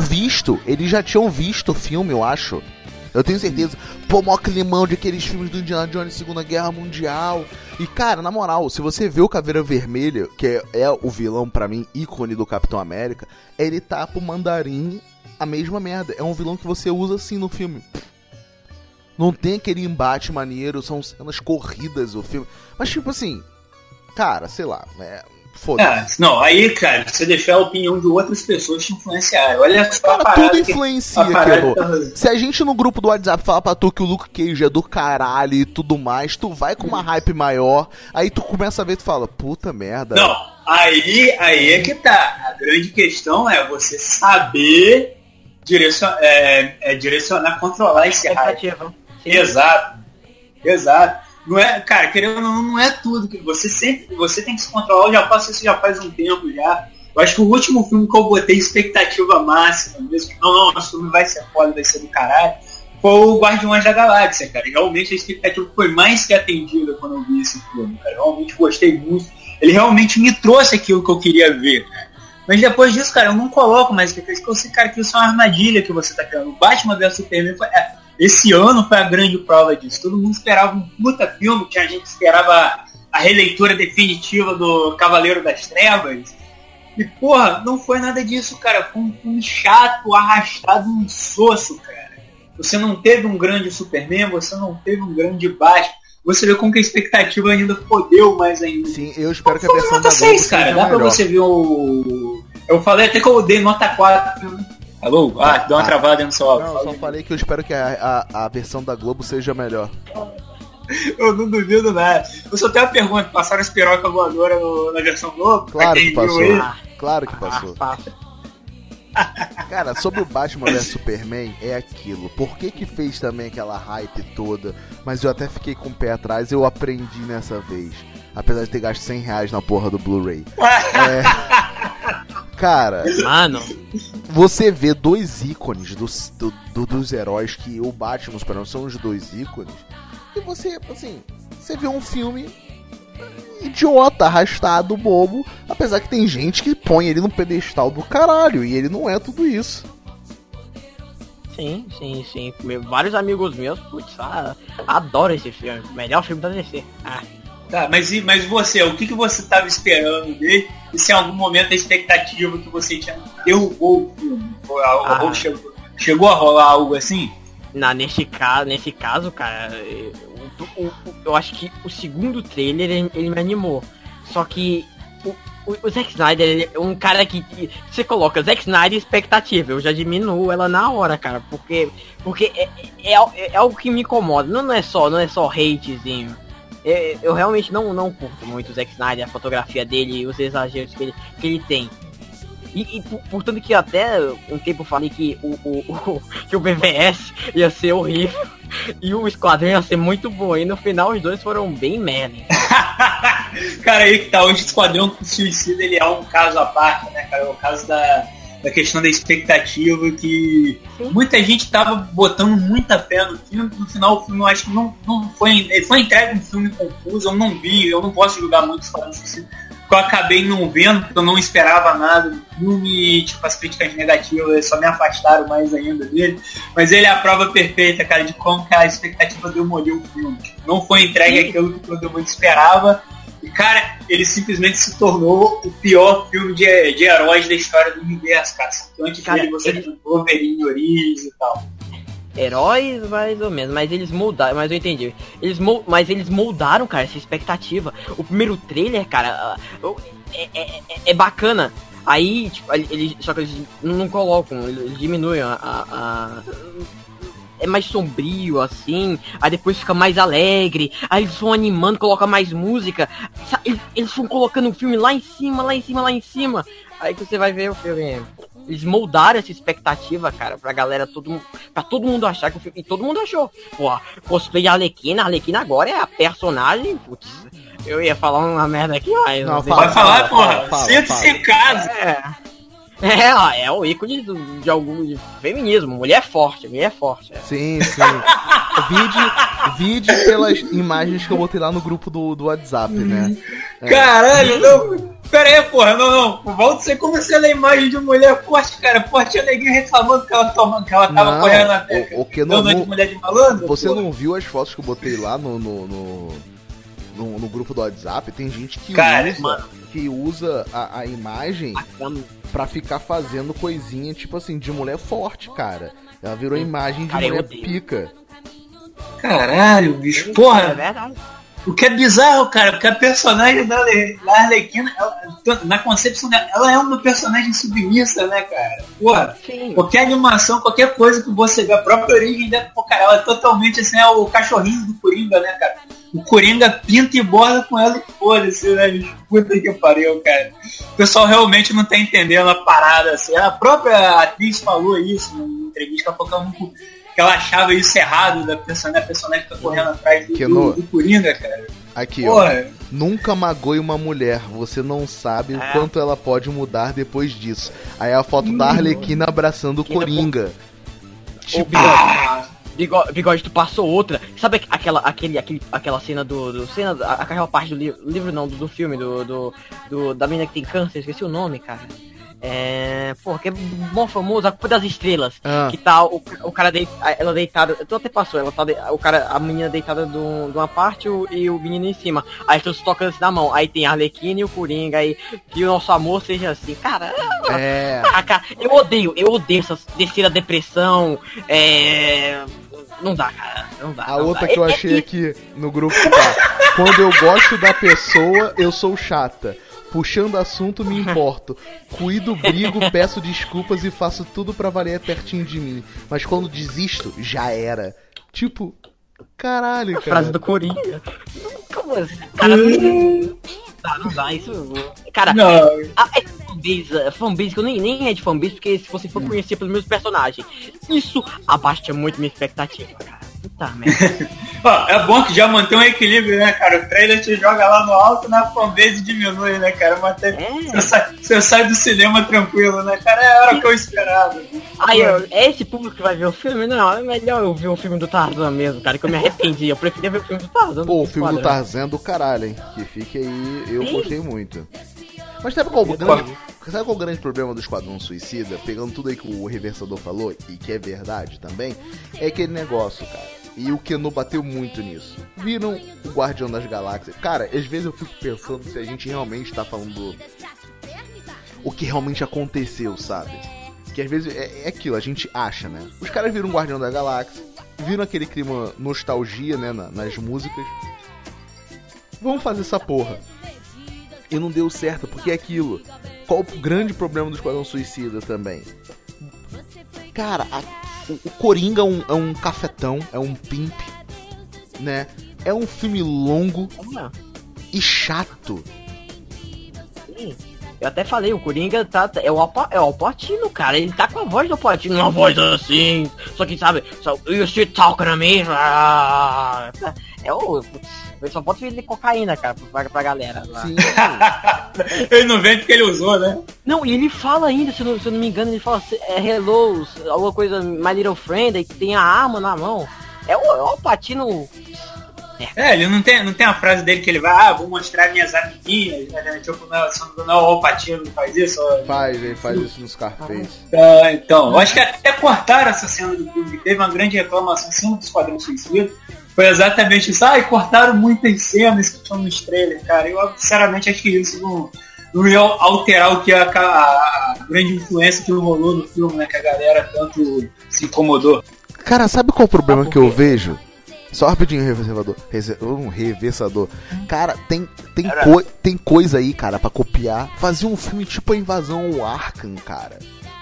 visto o filme, eu acho. Eu tenho certeza. Pô, mó climão de aqueles filmes do Indiana Jones Segunda Guerra Mundial. E, cara, na moral, se você vê o Caveira Vermelha, que é o vilão, pra mim, ícone do Capitão América, ele tá pro Mandarim a mesma merda. É um vilão que você usa assim no filme. Não tem aquele embate maneiro, são cenas corridas o filme. Mas, tipo assim, cara, sei lá, foda-se. Não, aí, cara, você deixar a opinião de outras pessoas te influenciar. Olha só, cara, tudo influencia, cara. Se a gente no grupo do WhatsApp falar pra tu que o Luke Cage é do caralho e tudo mais, tu vai com uma hype maior, aí tu começa a ver e tu fala, puta merda. Não, aí é que tá. A grande questão é você saber direcionar, controlar esse hype. Exato. Não é, cara, querendo ou não é tudo. Você tem que se controlar. Eu já faço isso já faz um tempo já. Eu acho que o último filme que eu botei expectativa máxima mesmo, que não, nosso filme vai ser foda, vai ser do caralho, foi o Guardiões da Galáxia, cara. Realmente a expectativa foi mais que atendida quando eu vi esse filme, cara. Realmente gostei muito. Ele realmente me trouxe aquilo que eu queria ver, cara. Mas depois disso, cara, eu não coloco mais que eu sei, cara, que isso é uma armadilha que você tá criando. O Batman vs Superman esse ano foi a grande prova disso. Todo mundo esperava um puta filme, que a gente esperava a releitura definitiva do Cavaleiro das Trevas. E, porra, não foi nada disso, cara. Foi um filme chato, arrastado, um soço, cara. Você não teve um grande Superman, você não teve um grande Batman. Você vê como que a expectativa ainda fodeu mais ainda. Sim, eu espero que a versão da Globo 6, cara. Dá pra você ver o... Eu falei até que eu dei nota 4. Alô? Deu uma travada no seu áudio. Não, eu só falei que eu espero que a versão da Globo seja melhor. Eu não duvido nada. Eu só tenho uma pergunta. Passaram esse piroca voadora na versão Globo? Claro que passou. Claro que passou. Cara, sobre o Batman vs Superman, é aquilo. Por que fez também aquela hype toda? Mas eu até fiquei com o pé atrás, eu aprendi nessa vez. Apesar de ter gasto R$100 na porra do Blu-ray. Cara, mano, você vê dois ícones dos heróis que o Batman e o Superman são os dois ícones. E você, assim, você vê um filme idiota, arrastado, bobo. Apesar que tem gente que põe ele no pedestal do caralho. E ele não é tudo isso. Sim. Vários amigos meus, putz, adoram esse filme. Melhor filme da DC. Tá, mas você, o que você tava esperando dele? E se em algum momento a expectativa que você tinha derrubou o filme? Ou chegou a rolar algo assim? Nesse caso, cara, eu acho que o segundo trailer ele me animou. Só que O Zack Snyder, ele é um cara que você coloca Zack Snyder expectativa, eu já diminuo ela na hora, cara, porque é algo que me incomoda, não é só hatezinho. Eu realmente não curto muito o Zack Snyder, a fotografia dele e os exageros que ele tem. E portanto que até um tempo eu falei que que o BVS ia ser horrível e o Esquadrão ia ser muito bom. E no final os dois foram bem merda. Cara, aí que tá, hoje o Esquadrão Suicida ele é um caso à parte, né, cara? É o caso da questão da expectativa, que muita gente tava botando muita fé no filme. No final o filme eu acho que não foi. Ele foi entregue um filme confuso, eu não vi, eu não posso julgar muito o Esquadrão Suicida. Eu acabei não vendo, porque eu não esperava nada do filme, e, tipo, as críticas negativas só me afastaram mais ainda dele. Mas ele é a prova perfeita, cara, de como que a expectativa demoliu o filme. Tipo, não foi entregue aquilo que todo mundo esperava. E, cara, ele simplesmente se tornou o pior filme de heróis da história do universo, cara. Antes dele você tem Wolverine, Origins e tal. Heróis, mais ou menos, mas eles moldaram, mas eu entendi. Mas eles moldaram, cara, essa expectativa. O primeiro trailer, cara, é bacana. Aí, tipo, só que eles não colocam, eles diminuem é mais sombrio, assim, aí depois fica mais alegre, aí eles vão animando, colocam mais música, eles vão colocando o filme lá em cima, aí que você vai ver o filme. Eles moldaram essa expectativa, cara, pra galera, pra todo mundo achar que o filme, e todo mundo achou. Pô, cosplay de Arlequina agora é a personagem, putz, eu ia falar uma merda aqui, mas... Não, vai falar, porra, sinta-se em casa. É o ícone de algum de feminismo, mulher forte. Sim. Vide pelas imagens que eu botei lá no grupo do WhatsApp, né? Caralho, não. Pera aí, porra, não. Volta você começou a ler a imagem de mulher forte, cara. Forte é neguinho reclamando que ela tava correndo na teca. O que não, de mulher de malandro? Você não viu as fotos que eu botei lá no grupo do WhatsApp? Tem gente que usa a imagem pra ficar fazendo coisinha, tipo assim, de mulher forte, cara. Ela virou imagem de mulher pica. Caralho, bicho, porra. É verdade. O que é bizarro, cara, porque a personagem da Arlequina, na concepção dela, ela é uma personagem submissa, né, cara? Porra, qualquer animação, qualquer coisa que você vê, a própria origem dela, pô, cara, ela é totalmente assim, é o cachorrinho do Coringa, né, cara? O Coringa pinta e borda com ela e foda-se, né? Puta que pariu, cara. O pessoal realmente não tá entendendo a parada, assim. A própria atriz falou isso na entrevista, que ela achava isso errado da personagem que tá correndo atrás do Coringa, cara. Aqui, porra. Ó. Nunca magoe uma mulher, você não sabe o quanto ela pode mudar depois disso. Aí a foto da Arlequina abraçando o Coringa. Tipo... Bigode, tu passou outra. Sabe aquela cena aquela parte do livro não, do filme, da menina que tem câncer, esqueci o nome, cara. Que é bom famoso, A Culpa das Estrelas. Que tá o cara ela deitada, tu até passou, ela tá a menina deitada de uma parte e o menino em cima. Aí estão se tocando assim na mão. Aí tem a Arlequina e o Coringa, aí que o nosso amor seja assim. Cara, cara, eu odeio essa descer a depressão. Não dá, cara, não dá. A outra que eu achei aqui no grupo, tá? Quando eu gosto da pessoa, eu sou chata. Puxando assunto, me importo. Cuido, brigo, peço desculpas e faço tudo pra valer pertinho de mim. Mas quando desisto, já era. Tipo, caralho, cara. Frase do Coringa. Como assim? Cara, não dá, isso... Cara, é fanbase que eu nem é de fanbase, porque se você for conhecer pelos meus personagens, isso abaixa muito minha expectativa, cara. Puta merda. É bom que já mantém um equilíbrio, né, cara? O trailer te joga lá no alto, na fanbase diminui, né, cara? Você sai do cinema tranquilo, né, cara? Era o que eu esperava. Aí, esse público que vai ver o filme, não, é melhor eu ver o filme do Tarzan mesmo, cara, que eu me arrependi. Eu preferia ver o filme do Tarzan. Pô, o filme do Tarzan é do caralho, hein? Que fique aí, eu gostei muito. Mas sabe qual o grande problema do Esquadrão Suicida? Pegando tudo aí que o Reversador falou, e que é verdade também, é aquele negócio, cara. E o Keno bateu muito nisso. Viram o Guardião das Galáxias? Cara, às vezes eu fico pensando se a gente realmente tá falando o que realmente aconteceu, sabe? Que às vezes é aquilo, a gente acha, né? Os caras viram o Guardião da Galáxia, viram aquele clima nostalgia, né, nas músicas. Vamos fazer essa porra. E não deu certo, porque é aquilo. Qual o grande problema do Esquadrão Suicida também? Cara, o Coringa é um cafetão, é um pimp, né? É um filme longo e chato. Sim. Eu até falei, o Coringa é o Al Pacino, cara. Ele tá com a voz do Al Pacino, uma voz assim. Só que, sabe, you still talking to me. Ele só pode vender cocaína, cara, pra galera lá. Sim. Ele não vende porque ele usou, né? Não, e ele fala ainda, se eu não me engano, ele fala hello, alguma coisa, my little friend, aí que tem a arma na mão. É o Al Pacino. Ele não tem a frase dele que ele vai, vou mostrar minhas amiguinhas, né? Tipo, não, o Al Pacino faz isso? Ele faz isso nos Scarface. Então, eu acho que até cortaram essa cena do filme, teve uma grande reclamação em cima do Esquadrão Suicida. Foi exatamente isso. Cortaram muitas cenas que estão nos trailers, cara. Eu, sinceramente, acho que isso não ia alterar o que a grande influência que rolou no filme, né? Que a galera tanto se incomodou. Cara, sabe qual é o problema que eu vejo? Só rapidinho, reversador. Cara, tem coisa aí, cara, pra copiar. Fazer um filme tipo a Invasão ao Arkham, cara.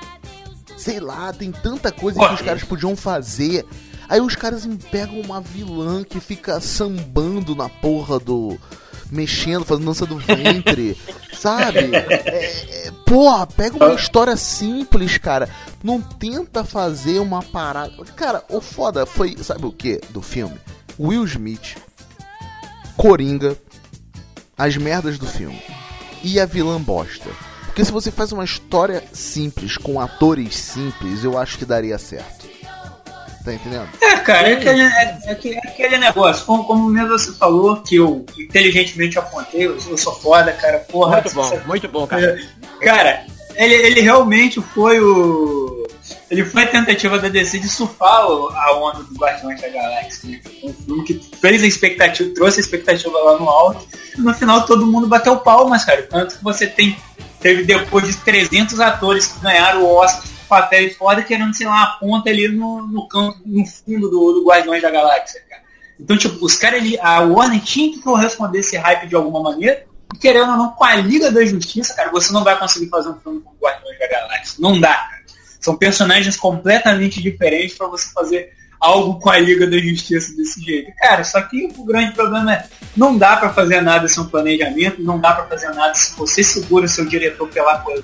Sei lá, tem tanta coisa que os caras podiam fazer. Aí os caras pegam uma vilã que fica sambando na porra do... mexendo, fazendo dança do ventre, sabe? Porra, pega uma história simples, cara. Não tenta fazer uma parada... Cara, o foda foi... Sabe o que do filme? Will Smith, Coringa, as merdas do filme e a vilã bosta. Porque se você faz uma história simples, com atores simples, eu acho que daria certo. Tá entendendo? Cara, é aquele negócio, como mesmo você falou, que eu inteligentemente apontei, eu sou foda, cara, porra. Muito bom, cara. Cara, ele realmente foi ele foi a tentativa da DC de surfar a onda do Guardiões da Galáxia, né? Um filme que fez a expectativa, trouxe a expectativa lá no alto, e no final todo mundo bateu palmas, cara. Tanto que você teve depois de 300 atores que ganharam o Oscar papel foda querendo, sei lá, uma ponta ali no campo, no fundo do Guardiões da Galáxia, cara. Então, tipo, os caras ali, a Warner tinha que corresponder esse hype de alguma maneira, e querendo ou não, com a Liga da Justiça, cara, você não vai conseguir fazer um filme com o Guardiões da Galáxia. Não dá, cara. São personagens completamente diferentes pra você fazer algo com a Liga da Justiça desse jeito. Cara, só que o grande problema é, não dá pra fazer nada sem um planejamento, não dá pra fazer nada se você segura seu diretor pela coisa.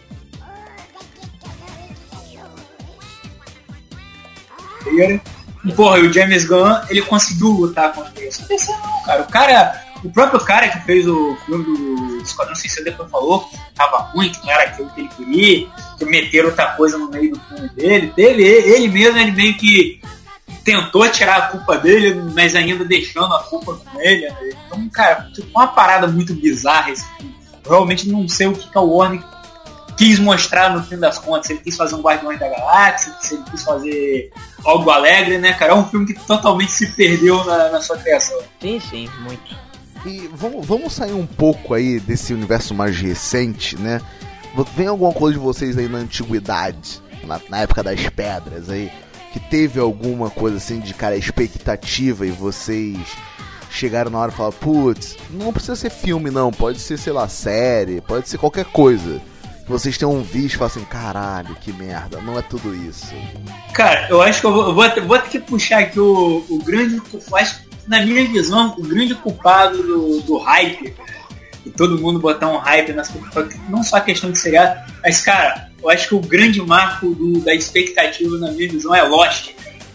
E, porra, o James Gunn, ele conseguiu lutar contra isso. Não, cara. O próprio cara que fez o filme do Esquadrão Suicida depois falou que tava ruim, que não era aquilo que ele queria, que meteram outra coisa no meio do filme dele. Ele mesmo, ele meio que tentou tirar a culpa dele, mas ainda deixando a culpa com ele. Então, cara, foi uma parada muito bizarra esse filme. Eu realmente não sei o que a Warner quis mostrar no fim das contas. Se ele quis fazer um Guardiões da Galáxia, se ele quis fazer algo alegre, né, cara? É um filme que totalmente se perdeu na sua criação. Sim, muito. E vamos sair um pouco aí desse universo mais recente, né? Vem alguma coisa de vocês aí na antiguidade, na época das pedras aí, que teve alguma coisa assim de, cara, expectativa e vocês chegaram na hora e falaram, putz, não precisa ser filme não, pode ser, sei lá, série, pode ser qualquer coisa. Vocês tenham visto e falam assim, caralho, que merda, não é tudo isso. Cara, eu acho que eu vou ter que puxar aqui o grande, na minha visão, o grande culpado do hype, e todo mundo botar um hype nas coisas, não só a questão de seriado, mas, cara, eu acho que o grande marco da expectativa, na minha visão, é Lost.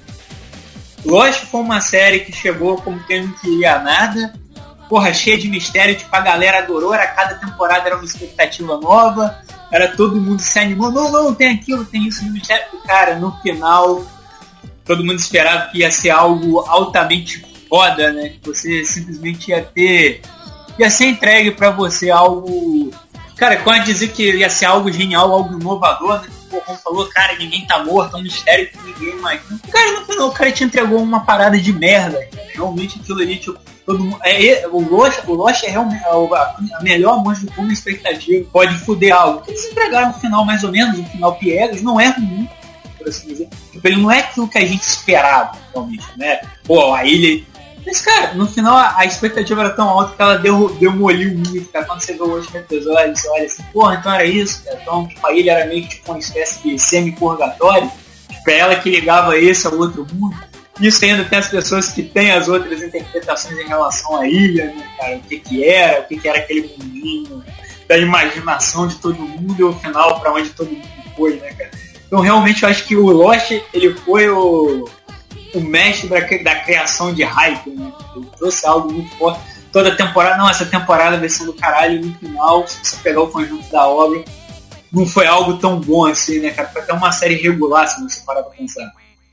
Lost foi uma série que chegou como quem não queria nada, porra, cheia de mistério, tipo, a galera adorou, cada temporada era uma expectativa nova, era todo mundo se animou, não, tem aquilo, tem isso, mistério. Cara, no final, todo mundo esperava que ia ser algo altamente foda, né, que você simplesmente ia ser entregue pra você algo, cara, quando dizer que ia ser algo genial, algo inovador, né, como falou, cara, ninguém tá morto, é um mistério que ninguém imagina. Cara, no final, o cara te entregou uma parada de merda, cara. Realmente aquilo ali, tipo, todo mundo, o Lost é realmente a melhor mostra de como expectativa pode foder algo. Eles entregaram no final, mais ou menos, o final piegas, não é ruim, por assim dizer. Tipo, ele não é aquilo que a gente esperava, realmente, né? Pô, a ilha Mas, cara, no final a expectativa era tão alta que ela demoliu muito, cara. Quando você vê o último episódio, você olha assim, porra, então era isso, cara. Então, tipo, a ilha era meio que tipo uma espécie de semi-purgatório. Tipo, é ela que ligava esse ao outro mundo. Isso ainda tem as pessoas que têm as outras interpretações em relação à ilha, né, cara? O que era aquele mundinho da imaginação de todo mundo e o final pra onde todo mundo foi, né, cara? Então, realmente, eu acho que o Lost, ele foi o mestre da criação de hype, né? Ele trouxe algo muito forte. Toda temporada, não, essa temporada vai ser do caralho, no final, se você pegar o conjunto da obra, não foi algo tão bom assim, né, cara? Foi até uma série regular, se você parar pra pensar.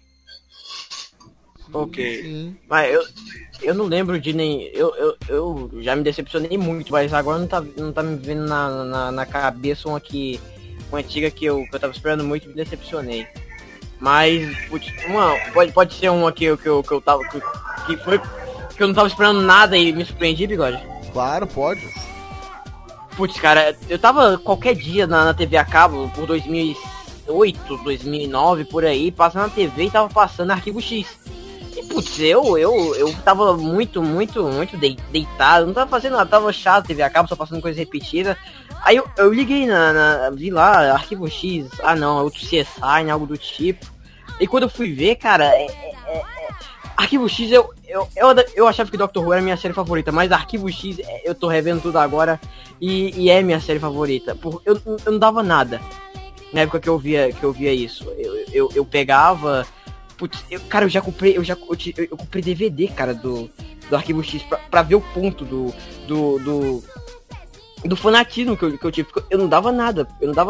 Ok. Mas eu não lembro de nem... Eu já me decepcionei muito, mas agora não tá me vendo na cabeça uma antiga que eu tava esperando muito e me decepcionei. Mas, putz, pode ser uma que eu tava... Que foi... Que eu não tava esperando nada e me surpreendi, Bigode? Claro, pode. Putz, cara, eu tava qualquer dia na TV a cabo, por 2008, 2009, por aí, passando na TV e tava passando Arquivo X. E, putz, eu tava muito deitado, não tava fazendo nada, tava chato TV a cabo, só passando coisa repetida. Aí eu liguei vi lá, Arquivo X, não, é outro CSI, né, algo do tipo. E quando eu fui ver, cara, Arquivo X, eu achava que Doctor Who era minha série favorita, mas Arquivo X, eu tô revendo tudo agora e é minha série favorita. Eu não dava nada na época que eu via isso. Eu pegava... Putz, eu comprei DVD, cara, do Arquivo X pra ver o ponto do fanatismo que eu tive. Eu não dava nada.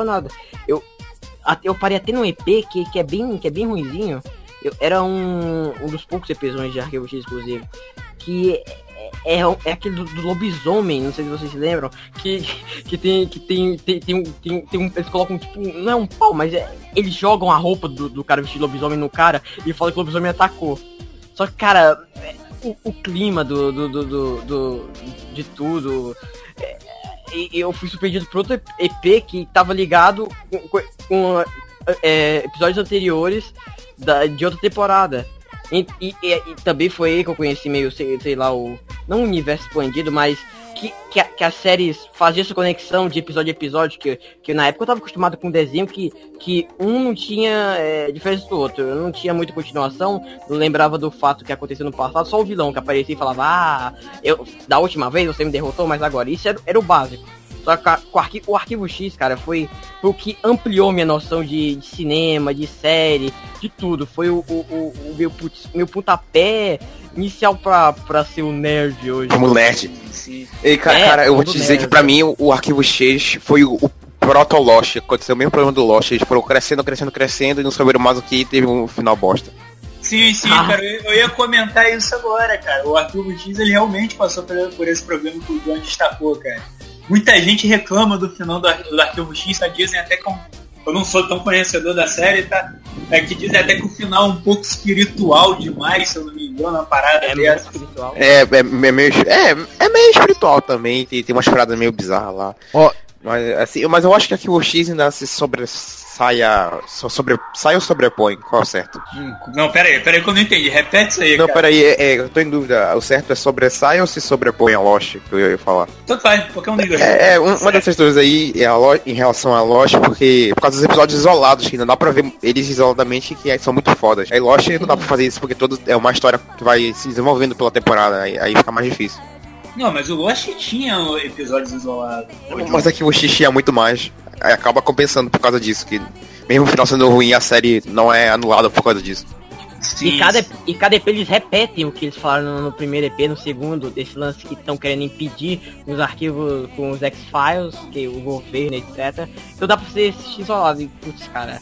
Eu parei até num EP que é bem ruinzinho. Era um dos poucos episódios de Arquivo X, inclusive, que é aquele do lobisomem, não sei se vocês se lembram, que eles colocam tipo, não é um pau, mas eles jogam a roupa do cara vestido de lobisomem no cara e falam que o lobisomem atacou. Só que, cara, o clima de tudo, e eu fui surpreendido por outro EP que tava ligado com episódios anteriores de outra temporada. E também foi aí que eu conheci meio, sei lá, não o universo expandido, mas que as séries faziam essa conexão de episódio a episódio, que na época eu tava acostumado com um desenho que um não tinha diferença do outro, eu não tinha muita continuação, não lembrava do fato que aconteceu no passado, só o vilão que aparecia e falava, da última vez você me derrotou, mas agora, isso era o básico. Só que o Arquivo X, cara, foi o que ampliou minha noção de cinema, de série, de tudo. Foi o meu pontapé inicial pra ser um nerd hoje. Como nerd. E, cara, eu vou te dizer que pra mim o Arquivo X foi o proto-Lost. Aconteceu o mesmo problema do Lost. Eles foram crescendo e não souberam mais o que, teve um final bosta. Sim, cara, eu ia comentar isso agora, cara. O Arquivo X, ele realmente passou por esse problema que o John destacou, cara. Muita gente reclama do final do Arquivo X, tá? Dizem até que eu não sou tão conhecedor da série, tá? Que dizem até que o final é um pouco espiritual demais, se eu não me engano, uma parada dessa. Espiritual. É meio espiritual também, tem umas paradas meio bizarras lá. Mas eu acho que Arquivo X ainda se sai ou sobrepõe? Qual é o certo? Não, peraí que eu não entendi. Repete isso aí, não, cara. Peraí, eu tô em dúvida. O certo é sobressai ou se sobrepõe a Lost, que eu ia falar? Tanto faz, qualquer um dos dois. Uma dessas duas aí em relação a Lost, porque por causa dos episódios isolados, que não dá pra ver eles isoladamente, que são muito fodas. Aí Lost não dá pra fazer isso, porque é uma história que vai se desenvolvendo pela temporada, aí fica mais difícil. Não, mas o Lost tinha episódios isolados. Mas aqui o X tinha muito mais. Aí acaba compensando por causa disso, que mesmo o final sendo ruim, a série não é anulada por causa disso. Sim. E cada EP eles repetem o que eles falaram no primeiro EP, no segundo, desse lance que estão querendo impedir os arquivos com os X-Files, que o governo, etc. Então dá pra ser isolado. E, putz, cara,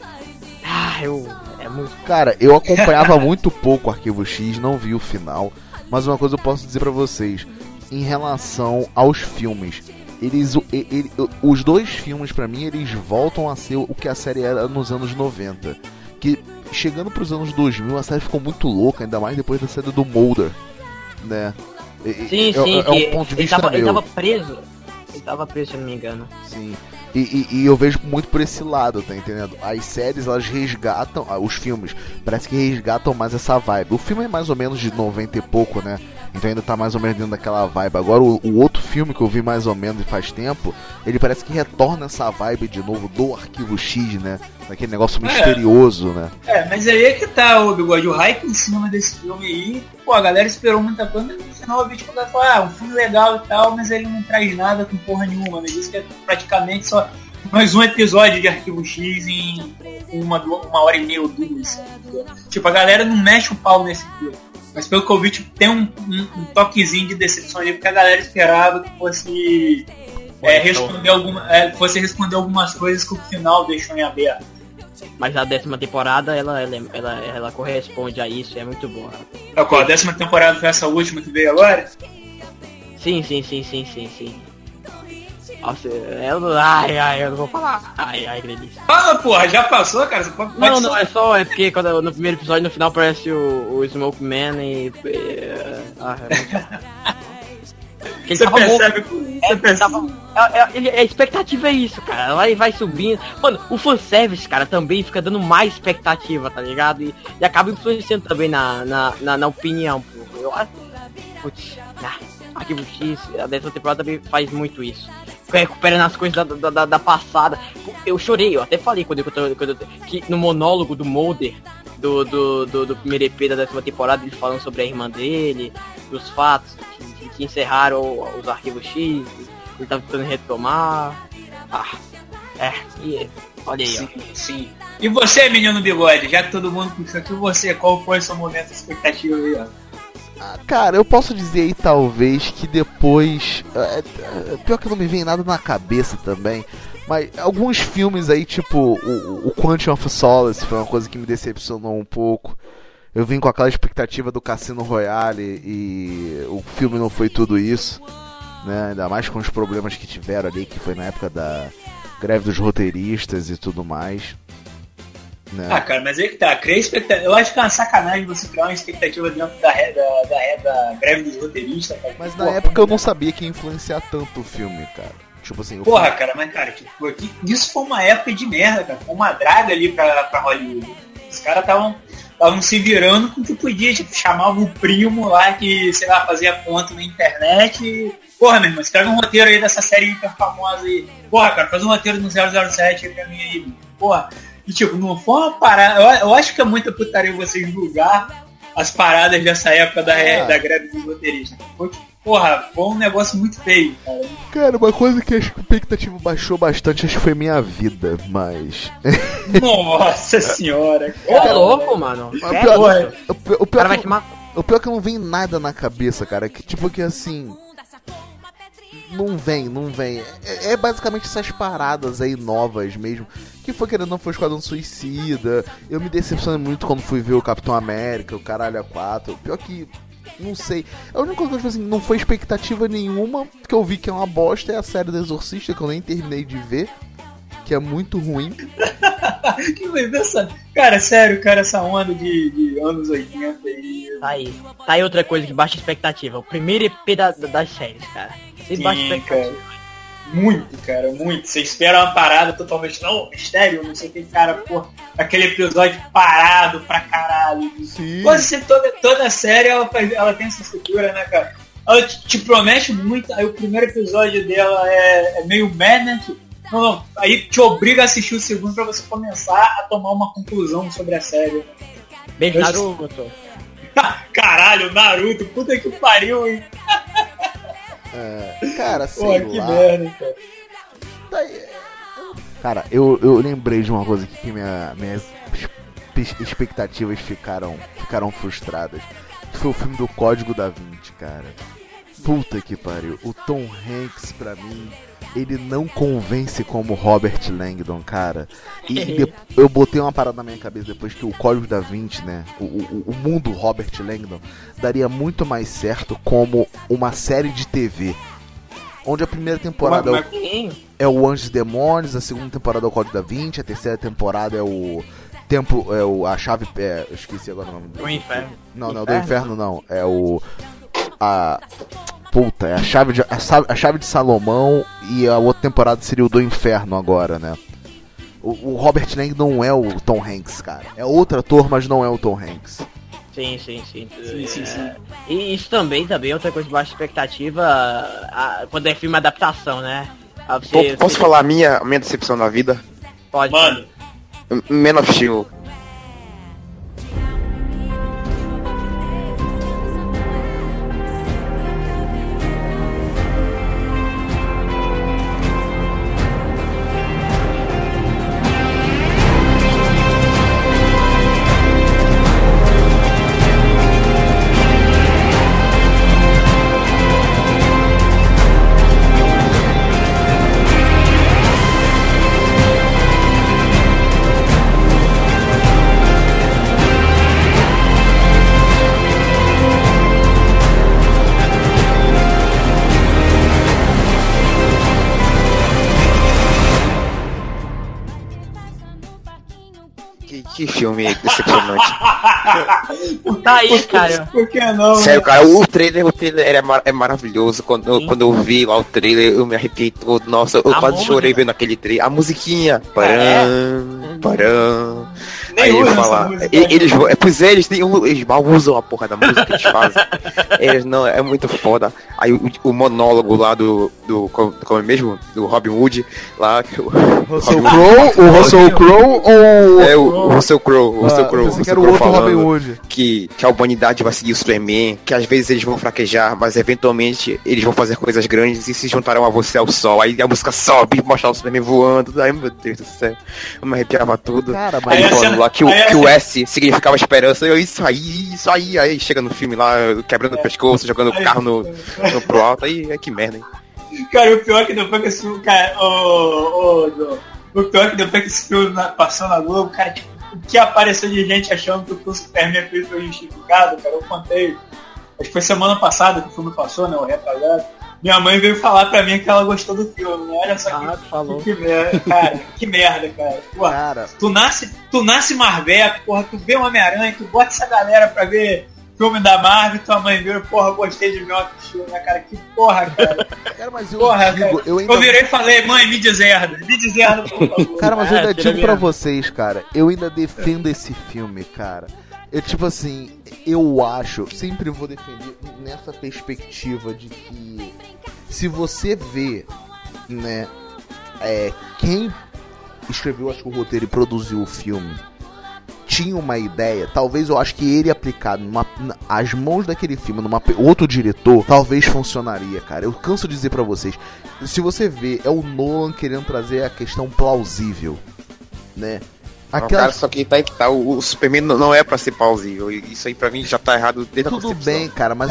é muito... Cara, eu acompanhava muito pouco o Arquivo X, não vi o final, mas uma coisa eu posso dizer pra vocês, em relação aos filmes, os dois filmes pra mim, eles voltam a ser o que a série era nos anos 90, que chegando pros anos 2000 a série ficou muito louca, ainda mais depois da saída do Mulder, né? Sim, é um ponto de vista meu. Ele tava preso, se eu não me engano. Sim. E eu vejo muito por esse lado, tá entendendo? As séries, elas resgatam, os filmes, parece que resgatam mais essa vibe. O filme é mais ou menos de 90 e pouco, né? Então ainda tá mais ou menos dentro daquela vibe. Agora o outro filme que eu vi mais ou menos faz tempo, ele parece que retorna essa vibe de novo do Arquivo X, né? Daquele negócio misterioso, né? Mas aí é que tá, o Bigode, o hype em cima desse filme aí, pô, a galera esperou muita coisa, mas no final o vídeo falou, um filme legal e tal, mas ele não traz nada com porra nenhuma, né? Diz que é praticamente só mais um episódio de Arquivo X em uma hora e meia ou duas. Tipo, a galera não mexe o pau nesse filme. Mas pelo que eu vi, tipo, tem um toquezinho de decepção ali, porque a galera esperava que fosse responder algumas coisas que o final deixou em aberto. Mas a 10ª temporada, ela corresponde a isso, é muito boa. A 10ª temporada foi essa última que veio agora? Sim. Nossa, eu não vou falar. Ai, que delícia. Fala, porra, já passou, cara? Você pode não, é porque quando, no primeiro episódio, no final, aparece o Smoke Man e... Você percebe? A expectativa é isso, cara. Ela vai subindo. Mano, o fanservice, cara, também fica dando mais expectativa, tá ligado? E acaba influenciando também na opinião, pô. Eu acho... Putz, Arquivo X, a 10ª temporada também faz muito isso. Recuperando as coisas da passada. Eu chorei, eu até falei que no monólogo do Mulder, do primeiro EP da 10ª temporada, eles falam sobre a irmã dele, dos fatos que encerraram os Arquivos X, ele tava tentando retomar. Olha aí, sim. E você, menino Bigode, já que todo mundo puxou aqui, qual foi o seu momento de expectativa aí, ó? Cara, eu posso dizer aí talvez que depois... pior que não me vem nada na cabeça também, mas alguns filmes aí, tipo o Quantum of Solace, foi uma coisa que me decepcionou um pouco. Eu vim com aquela expectativa do Cassino Royale e o filme não foi tudo isso, né? Ainda mais com os problemas que tiveram ali, que foi na época da greve dos roteiristas e tudo mais. Né? Cara, mas aí que tá, criar expectativa. Eu acho que é uma sacanagem você criar uma expectativa dentro da greve dos roteiristas, cara. Mas na época eu não sabia que ia influenciar tanto o filme, cara. Tipo assim, cara, mas cara, isso foi uma época de merda, cara. Foi uma draga ali pra Hollywood. Os caras estavam se virando com o que podia, tipo, chamavam o primo lá que, sei lá, fazia conta na internet e... Porra, meu irmão, escreve um roteiro aí dessa série hiper famosa aí. Porra, cara, faz um roteiro no 007 aí pra mim aí. Porra. E tipo, não foi uma parada... Eu acho que é muita putaria você julgar as paradas dessa época da greve dos roteiristas. Foi um negócio muito feio, cara. Cara, uma coisa que a expectativa baixou bastante, acho que foi minha vida, mas... Nossa senhora, cara. É louco, mano. O pior é que não vem nada na cabeça, cara. Que tipo que assim... Não vem. É basicamente essas paradas aí novas mesmo. Que foi querendo não foi Esquadrão Suicida. Eu me decepcionei muito quando fui ver o Capitão América, o Caralho A4. Pior que... Não sei. A única coisa que eu assim, não foi expectativa nenhuma. Que eu vi que é uma bosta é a série do Exorcista, que eu nem terminei de ver. Que é muito ruim. Cara, sério, cara, essa onda de anos 80 aí. Tá aí outra coisa que baixa expectativa. O primeiro EP das séries, cara. Você baixa expectativa. Cara. Muito, cara, muito. Você espera uma parada totalmente... Não, mistério, não sei o que, cara, porra. Aquele episódio parado pra caralho. Sim. Quase toda a série, ela tem essa estrutura, né, cara? Ela te promete muito, aí o primeiro episódio dela é meio meh, né? Não, aí te obriga a assistir o segundo pra você começar a tomar uma conclusão sobre a série. Beijo, Naruto. Caralho, Naruto, puta que pariu, hein? Cara, sei que lá. merda, cara. Cara, eu lembrei de uma coisa aqui que minhas expectativas ficaram frustradas. Que foi o filme do Código da Vinci, cara. Puta que pariu. O Tom Hanks, pra mim, ele não convence como Robert Langdon, cara. E eu botei uma parada na minha cabeça depois que o Código da Vinci, né? O mundo Robert Langdon daria muito mais certo como uma série de TV. Onde a primeira temporada é o Anjos e Demônios, a segunda temporada é o Código da Vinci, a terceira temporada é o Templo, a chave, eu esqueci agora o nome do Inferno. Não, do Inferno não, é é a chave de Salomão, e a outra temporada seria o do Inferno agora, né? O Robert Langdon não é o Tom Hanks, cara. É outro ator, mas não é o Tom Hanks. Sim. E isso também outra coisa de baixa expectativa quando é filme adaptação, né? Posso falar a minha decepção na vida? Pode. Mano. Man of Steel. Que filme decepcionante. Tá aí, cara. Por que não? Sério, cara, o trailer é maravilhoso. Quando eu vi lá o trailer, eu me arrepiei todo. Nossa, eu quase chorei vendo aquele trailer. A musiquinha. Param. Aí ele fala. Eles mal usam a porra da música que eles fazem. Eles não, é muito foda. Aí o monólogo lá como é mesmo? Do Robin Hood. Lá. O Russell Crowe ou. É, o Russell Crowe. Você quer o outro Robin Hood. Que a humanidade vai seguir o Superman, que às vezes eles vão fraquejar, mas eventualmente eles vão fazer coisas grandes e se juntarão a você ao sol. Aí a música sobe, mostrar o Superman voando. Ai meu Deus do céu, eu me arrepiava tudo. Cara, mas aí falando lá que o S significava esperança. Eu, isso aí. Aí chega no filme lá, quebrando o pescoço, jogando o carro no pro alto. Aí que merda, hein? Cara, o pior é que depois que esse filme, cara, o pior é que depois que esse filme passou na Globo, cara, tipo, o que apareceu de gente achando que o Superman foi justificado, cara, eu contei, acho que foi semana passada que o filme passou, né, o retrasado. Minha mãe veio falar pra mim que ela gostou do filme, né? Olha só que merda, cara, que merda, cara. Porra, cara. Tu nasce Marveco, porra, tu vê o Homem-Aranha, tu bota essa galera pra ver filme da Marvel, tua mãe viu, porra, gostei de ver o filme, né, cara? Que porra, cara. Cara, mas eu porra, digo, cara. eu ainda... Eu virei e falei, mãe, me deserda, por favor. Cara, mas eu ainda digo pra vocês, cara, eu ainda defendo esse filme, cara. Eu, tipo assim, eu acho, sempre vou defender nessa perspectiva de que se você vê, né, quem escreveu, acho que o roteiro e produziu o filme, tinha uma ideia, talvez eu acho que ele aplicado as mãos daquele filme numa outro diretor, talvez funcionaria, cara. Eu canso de dizer pra vocês, se você vê, é o Nolan querendo trazer a questão plausível, né? Aquela... Cara, só que tá aí que tá, o Superman não é pra ser plausível, isso aí pra mim já tá errado desde a concepção. Tudo bem, cara, mas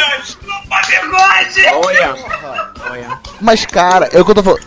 Olha. Mas, cara, é o que eu tô falando,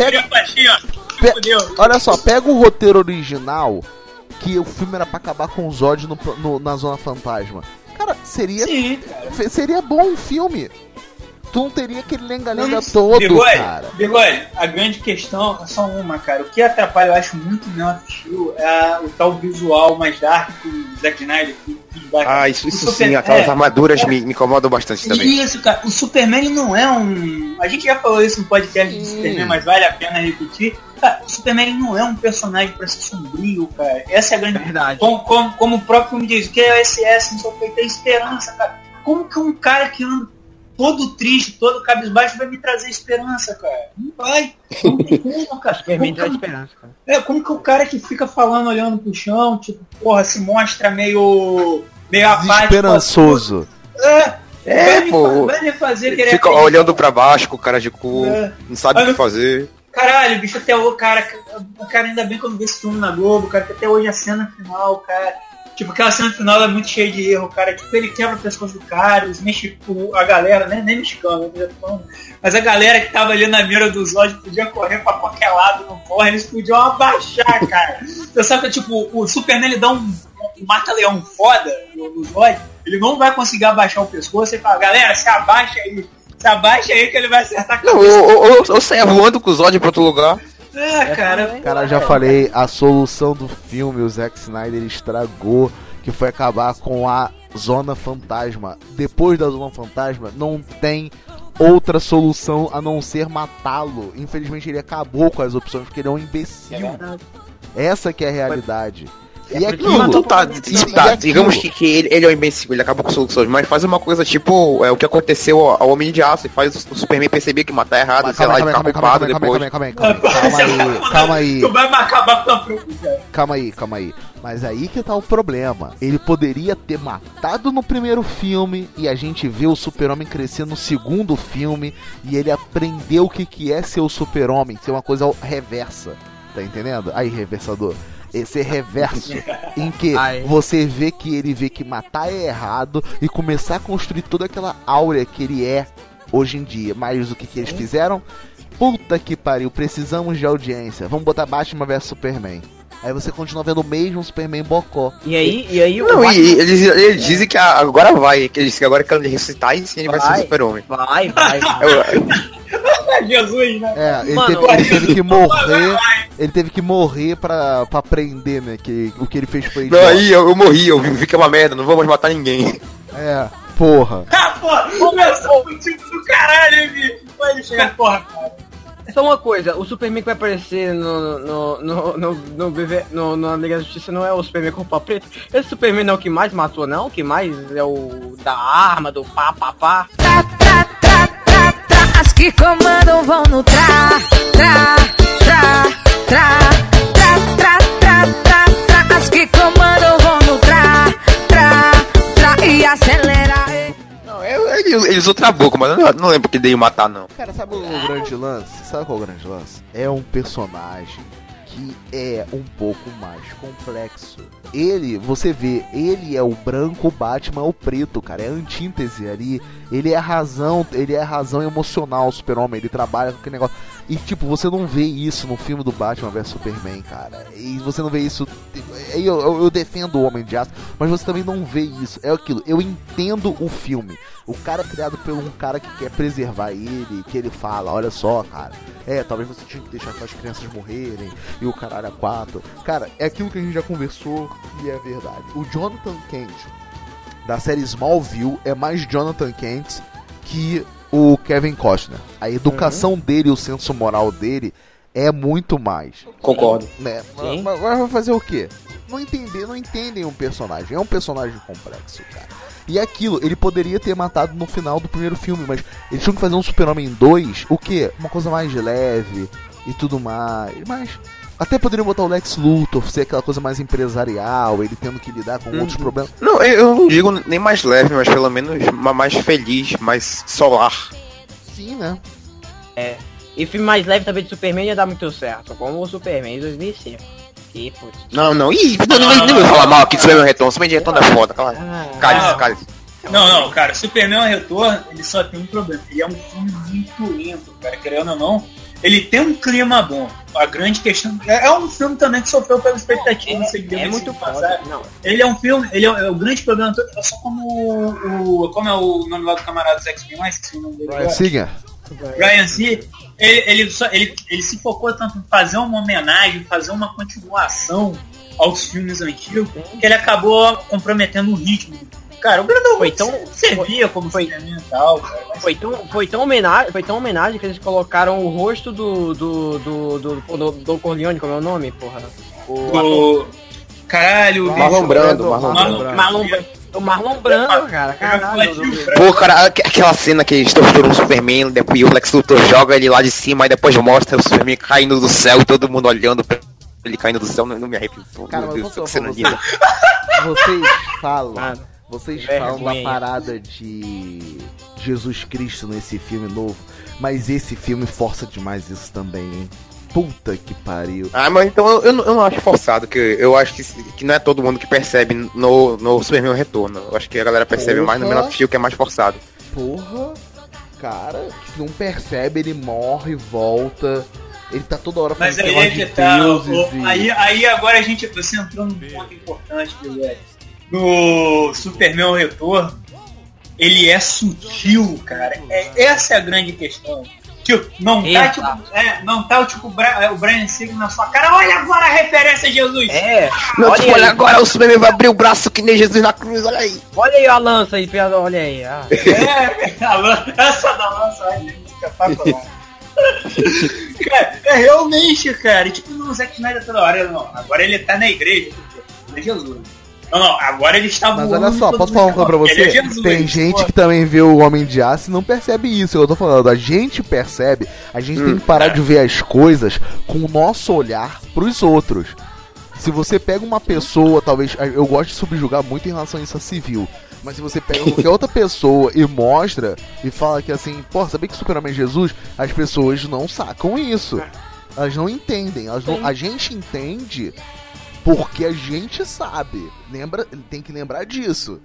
olha só, pega o roteiro original, que o filme era pra acabar com o Zod na Zona Fantasma. Cara, seria bom o filme. Tu não teria aquele lenga-lenga todo, cara. Bigode, a grande questão é só uma, cara. O que atrapalha, eu acho muito Man of Steel, é o tal visual mais dark do Zack Snyder. Isso sim, aquelas armaduras me incomodam bastante também. Isso, cara. O Superman, ele não é um... A gente já falou isso no podcast do Superman, mas vale a pena repetir. Cara, o Superman, ele não é um personagem pra ser sombrio, cara. Essa é a grande verdade. Como o próprio filme diz, que é o SS, não sei o que, tem esperança, cara. Como que um cara que anda todo triste, todo cabisbaixo vai me trazer esperança, cara? Não vai. Não tem como, cara. Superman traz esperança, cara. Como que o cara que fica falando, olhando pro chão, tipo, porra, se mostra meio apático. Esperançoso. Vai me fazer querer... Fica olhando pra baixo com o cara de cu, não sabe o que fazer. Caralho, bicho, até o cara, ainda bem que eu não vi esse filme na Globo, cara, que até hoje a cena final, cara, tipo, aquela cena final é muito cheia de erro, cara, tipo, ele quebra o pescoço do cara, eles mexem com a galera, nem mexicano, mas a galera que tava ali na mira do Zod podia correr pra qualquer lado, não corre, eles podiam abaixar, cara. Você sabe que, tipo, o Superman, ele dá um mata-leão foda no Zod, ele não vai conseguir abaixar o pescoço, e fala, galera, se abaixa aí que ele vai acertar a cabeça. Ou saia voando com o Zod pra outro lugar. Cara, já falei, a solução do filme, o Zack Snyder estragou, que foi acabar com a Zona Fantasma. Depois da Zona Fantasma, não tem outra solução a não ser matá-lo. Infelizmente ele acabou com as opções, porque ele é um imbecil. Essa que é a realidade. E aquilo... Não, então tá, digamos que ele é o Invencível, ele acaba com soluções, mas faz uma coisa tipo o que aconteceu ao Homem de Aço, e faz o Superman perceber que matar é errado, sei lá, e ficar culpado depois. Calma aí. Tu vai acabar com a própria. Calma aí. Mas aí que tá o problema. Ele poderia ter matado no primeiro filme e a gente vê o Super-Homem crescer no segundo filme e ele aprendeu o que é ser o Super-Homem, ser uma coisa reversa. Tá entendendo? Aí, reversador. Esse reverso em que você vê que matar é errado e começar a construir toda aquela áurea que ele é hoje em dia. Mas o que eles fizeram? Puta que pariu, precisamos de audiência. Vamos botar Batman vs Superman. Aí você continua vendo o mesmo Superman bocó. E aí não, eles dizem que agora vai. Que eles dizem que agora querem ressuscitar e sim ele vai ser o Super-Homem. Vai. Jesus, né? Ele teve que morrer. Ele teve que morrer pra aprender, né? Que o que ele fez foi. Não, aí eu morri, eu vi que é uma merda, não vou mais matar ninguém. Porra. Porra, começou o tipo do caralho, bicho. Pode chegar, porra, cara. Só uma coisa, o Superman que vai aparecer na Liga da Justiça não é o Superman com roupa preta? Esse Superman não é o que mais matou, não? O que mais é o da arma, do pá. As que comandam vão no as que comandam vão no e acelera. Não, ele usou trabuco, mas eu não lembro que dei matar, não. Cara, sabe o grande lance? Sabe qual é o grande lance? É um personagem que é um pouco mais complexo. Você vê, ele é o branco, o Batman é o preto, cara. É a antítese ali. Ele é a razão emocional, o Super-Homem. Ele trabalha com aquele negócio. E tipo, você não vê isso no filme do Batman vs Superman, cara. E você não vê isso. Eu defendo o Homem de Aço, mas você também não vê isso. É aquilo, eu entendo o filme. O cara é criado por um cara que quer preservar ele, que ele fala, olha só, cara, talvez você tinha que deixar as crianças morrerem, e o caralho a 4. Cara, é aquilo que a gente já conversou e é verdade. O Jonathan Kent da série Smallville é mais Jonathan Kent que o Kevin Costner. A educação dele, o senso moral dele é muito mais. Concordo. Né? Mas vai fazer o quê? Não entendem um personagem. É um personagem complexo, cara. E aquilo, ele poderia ter matado no final do primeiro filme, mas eles tinham que fazer um Super-Homem 2, o quê? Uma coisa mais leve e tudo mais. Mas até poderiam botar o Lex Luthor, ser aquela coisa mais empresarial, ele tendo que lidar com outros problemas. Não, eu não digo nem mais leve, mas pelo menos mais feliz, mais solar. Sim, né? E filme mais leve também de Superman ia dar muito certo, como o Superman em 2005. Não, nem vou falar mal aqui do Superman Retorno. Superman de Retorno é foda, cara. Não, cara, Superman Retorno, ele só tem um problema. Ele é um filme muito lento, cara, querendo ou não. Ele tem um clima bom. A grande questão... É um filme também que sofreu pela expectativa. É muito foda. Ele é um filme... o grande problema todo é só como é o nome lá do camarada do X-Men, mais que o nome dele. Ryan Singer. Ele se focou tanto em fazer uma homenagem, fazer uma continuação aos filmes antigos, que ele acabou comprometendo o ritmo. Cara, o Brandon servia como Superman e tal. Foi tão homenagem que eles colocaram o rosto do Corleone, como é o nome, porra? Caralho, Marlon Brando. O Marlon Brando, cara. Caralho. Pô, cara, aquela cena que eles torturam o Superman, depois o Lex Luthor joga ele lá de cima, e depois mostra o Superman caindo do céu e todo mundo olhando pra ele caindo do céu, não me arrepio. Cara, mas vocês falam da parada de Jesus Cristo nesse filme novo, mas esse filme força demais isso também, hein? Puta que pariu. Mas então eu não acho forçado, que eu acho que não é todo mundo que percebe no Superman Retorno. Eu acho que a galera percebe mais no Man of Steel, que é mais forçado. Porra, cara, que não percebe, ele morre, volta. Ele tá toda hora fazendo negócio de deuses aí agora você entrou num ponto importante, velho. No Superman Retorno, ele é sutil, cara. Essa é a grande questão. Tipo, não tá tipo o Brian Singer na sua cara. Olha agora a referência a Jesus. Olha agora o Superman vai abrir o braço que nem Jesus na cruz, olha aí. Olha aí a lança aí, piada, olha aí. Essa da lança aí, fica fácil. Cara, realmente, cara. Tipo, no Zack Snyder toda hora, não. Agora ele tá na igreja. é Jesus. Não, agora ele está voando. Mas olha só, posso falar uma coisa pra você? É Jesus, tem gente que também vê o Homem de Aço e não percebe isso. Eu tô falando, a gente percebe, a gente tem que parar de ver as coisas com o nosso olhar pros outros. Se você pega uma pessoa, talvez, eu gosto de subjugar muito em relação a isso a civil, mas se você pega qualquer outra pessoa e mostra e fala que assim, pô, sabia que Super-Homem é Jesus? As pessoas não sacam isso. Elas não entendem, a gente entende porque a gente sabe. Tem que lembrar disso.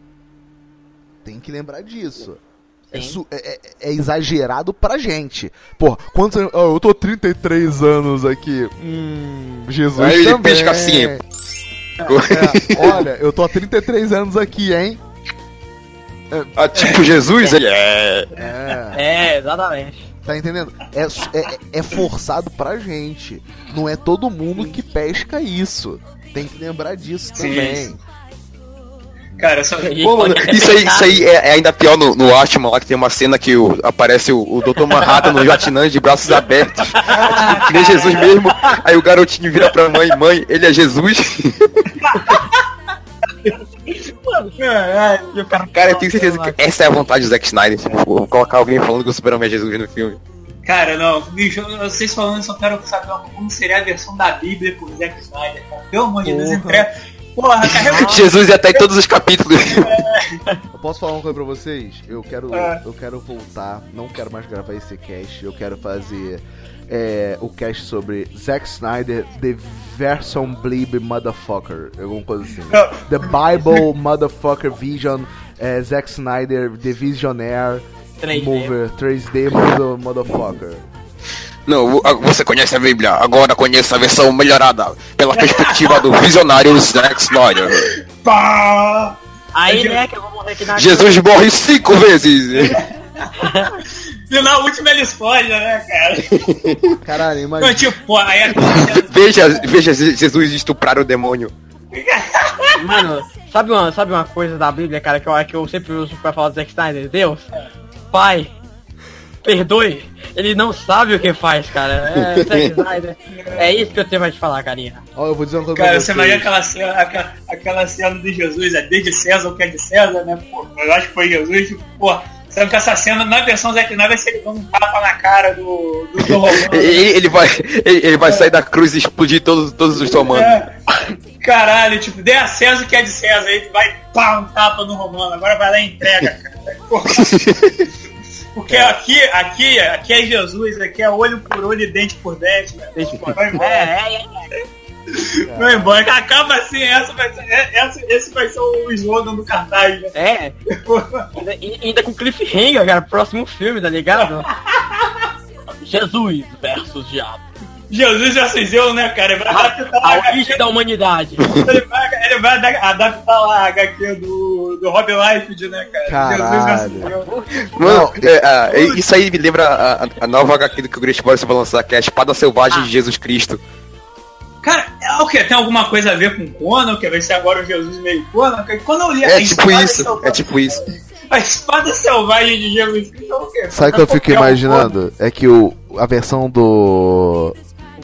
É exagerado pra gente. Pô, quantos anos? Eu tô 33 anos aqui. Jesus aí ele também. pisca assim. Olha, eu tô há 33 anos aqui, hein? Tipo Jesus, ele exatamente. Tá entendendo? É forçado pra gente. Não é todo mundo que pesca isso. Tem que lembrar disso também. Cara, só... Pô, mano, isso aí é ainda pior no Watchmen, lá que tem uma cena que aparece o Dr. Manhattan no Vietnã de braços abertos. Que nem Jesus mesmo. Aí o garotinho vira pra mãe, ele é Jesus. Cara, eu tenho certeza que essa é a vontade do Zack Snyder, tipo, colocar alguém falando que o Superman é Jesus no filme. Cara, não, bicho, vocês falando isso, eu quero saber como seria a versão da Bíblia por Zack Snyder, cara. Pelo amor de Deus, entrega. Porra, cara. Jesus ia até em todos os capítulos. Eu posso falar uma coisa pra vocês? Eu quero voltar, não quero mais gravar esse cast, eu quero fazer o cast sobre Zack Snyder, The Version Bleep Motherfucker, alguma coisa assim. The Bible Motherfucker Vision, Zack Snyder, The Visionaire, 3D. Mover, 3D Motherfucker. Não, você conhece a Bíblia, agora conheça a versão melhorada pela perspectiva do visionário Zack Snyder. Pá! Aí, né, que eu vou morrer aqui na Jesus morre 5 vezes. E na última ele explode, né, cara? Caralho, imagina. Não, tipo, aí Veja Jesus estuprar o demônio. Mano, sabe uma coisa da Bíblia, cara, que eu sempre uso pra falar do Zack Snyder? Deus, Pai, perdoe, ele não sabe o que faz, cara. Zack Snyder. É isso que eu tenho pra te falar, carinha. Ó, eu vou dizer uma coisa cara, pra você vocês. imagina aquela cena de Jesus, é de César o que é de César, né? Pô, eu acho que foi Jesus, tipo, pô, sabe que essa cena na versão Zack Snyder vai ser ele dando um tapa na cara do Romano. Ele vai sair da cruz e explodir todos os romanos. Caralho, tipo, dê a César o que é de César, aí vai pá, um tapa no Romano, agora vai lá e entrega, cara. Porra. Porque aqui é Jesus, aqui é olho por olho e dente por dente, né? Vai embora. Vai embora, acaba assim, esse vai ser o slogan do cartaz, né? Ainda com cliffhanger, cara, próximo filme, tá ligado? Jesus versus Diabo. Jesus versus eu, né, cara? Ele vai adaptar a origem da humanidade. Ele vai adaptar lá a HQ do Rob Liefeld, né, cara? Caralho. Mano, isso aí me lembra a nova HQ que o Grant Morrison vai lançar, que é a Espada Selvagem de Jesus Cristo. Cara, o que? Tem alguma coisa a ver com Conan? Que vai ser agora o Jesus meio Conan? Quando eu li tipo isso. A Espada Selvagem de Jesus Cristo é o quê? Sabe o que eu fico imaginando? É que a versão do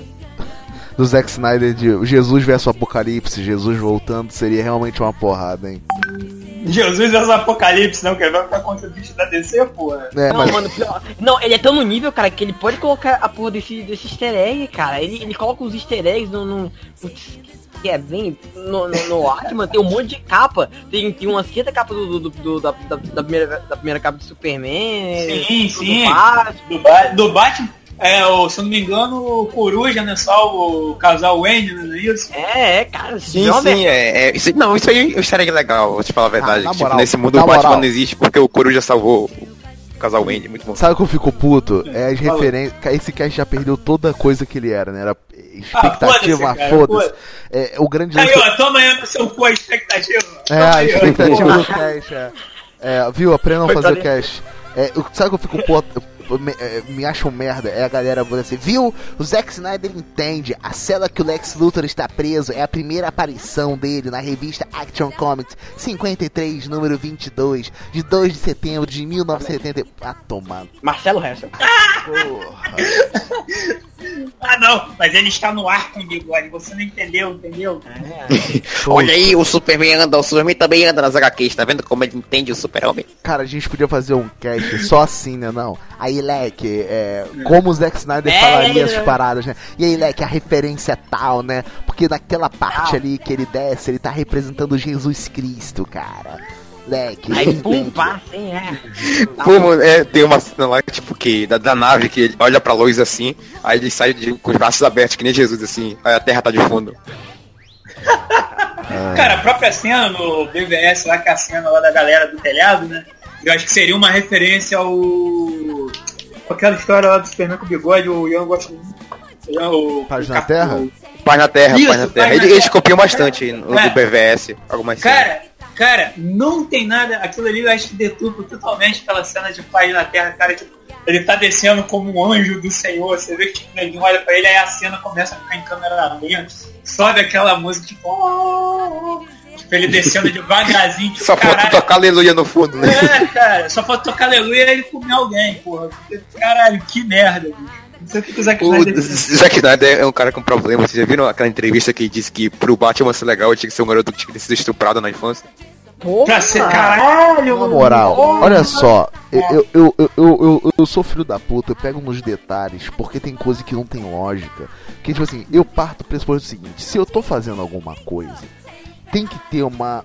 Zack Snyder de Jesus versus Apocalipse, Jesus voltando, seria realmente uma porrada, hein? Jesus versus Apocalipse, não, que vai ficar contra o bicho da DC, porra. Não, mano, não, ele é tão no nível, cara, que ele pode colocar a porra desse easter egg, cara. Ele coloca os easter eggs que é bem no Watchmen, tem um monte de capa. Tem umas 500 capas da primeira capa do Superman. Sim. Do Batman. Se eu não me engano, o Coruja, né? Só o casal Wayne, não é isso? Cara. Sim. Isso aí eu acharia legal, vou te falar a verdade. Na Tipo, moral, nesse mundo o Batman não existe porque o Coruja salvou o casal Wayne, muito bom. Sabe o que eu fico puto? É as referências. Esse cast já perdeu toda a coisa que ele era, né? Era expectativa, foda-se. O grande aí, ó, toma aí no seu cu a expectativa. A expectativa do cast, viu? Aprendam a fazer o cast. Sabe o que eu fico puto? Me acham merda, é a galera falando assim, viu? O Zack Snyder entende, a cela que o Lex Luthor está preso é a primeira aparição dele na revista Action Comics 53, número 22, de 2 de setembro de 1970. Tomado. Marcelo Hessel. Porra. não, mas ele está no ar com o bigode, você não entendeu? Olha aí, o Superman também anda nas HQs, tá vendo como ele entende o Super-Homem? Cara, a gente podia fazer um cast só assim, né, não? Aí, Leque, como o Zack Snyder falaria essas paradas, né? E aí, Leque, a referência tal, né? Porque naquela parte ali que ele desce, ele tá representando Jesus Cristo, cara. Leque. Aí, pum, pá, assim, tem uma cena lá, tipo, da nave, que ele olha pra luz assim, aí ele sai com os braços abertos, que nem Jesus, assim, aí a terra tá de fundo. Cara, a própria cena no BVS lá, que é a cena lá da galera do telhado, né? Eu acho que seria uma referência aquela história lá do Superman com o bigode, o Ian gosta muito. Paz na Terra? Paz na Terra, Isso, Paz na Terra. Eles copiam bastante no do BVS, algumas cenas. Cara, não tem nada. Aquilo ali eu acho que deturpa totalmente aquela cena de Paz na Terra, cara. Tipo, ele tá descendo como um anjo do Senhor. Você vê que ele olha pra ele, aí a cena começa a ficar em câmera lenta. Sobe aquela música, tipo, ele descendo devagarzinho. Tipo, só falta tocar aleluia no fundo, né? Cara, só falta tocar aleluia e ele comer alguém, porra. Caralho, que merda, bicho. O Zack Snyder é um cara com problemas. Vocês já viram aquela entrevista que ele disse que pro Batman ser legal tinha que ser um garoto que tinha que ter sido estuprado na infância? Pra ser caralho! Na moral, olha só, eu sou filho da puta, eu pego nos detalhes, porque tem coisa que não tem lógica. Que tipo assim, eu parto do pressuposto do seguinte: se eu tô fazendo alguma coisa, tem que ter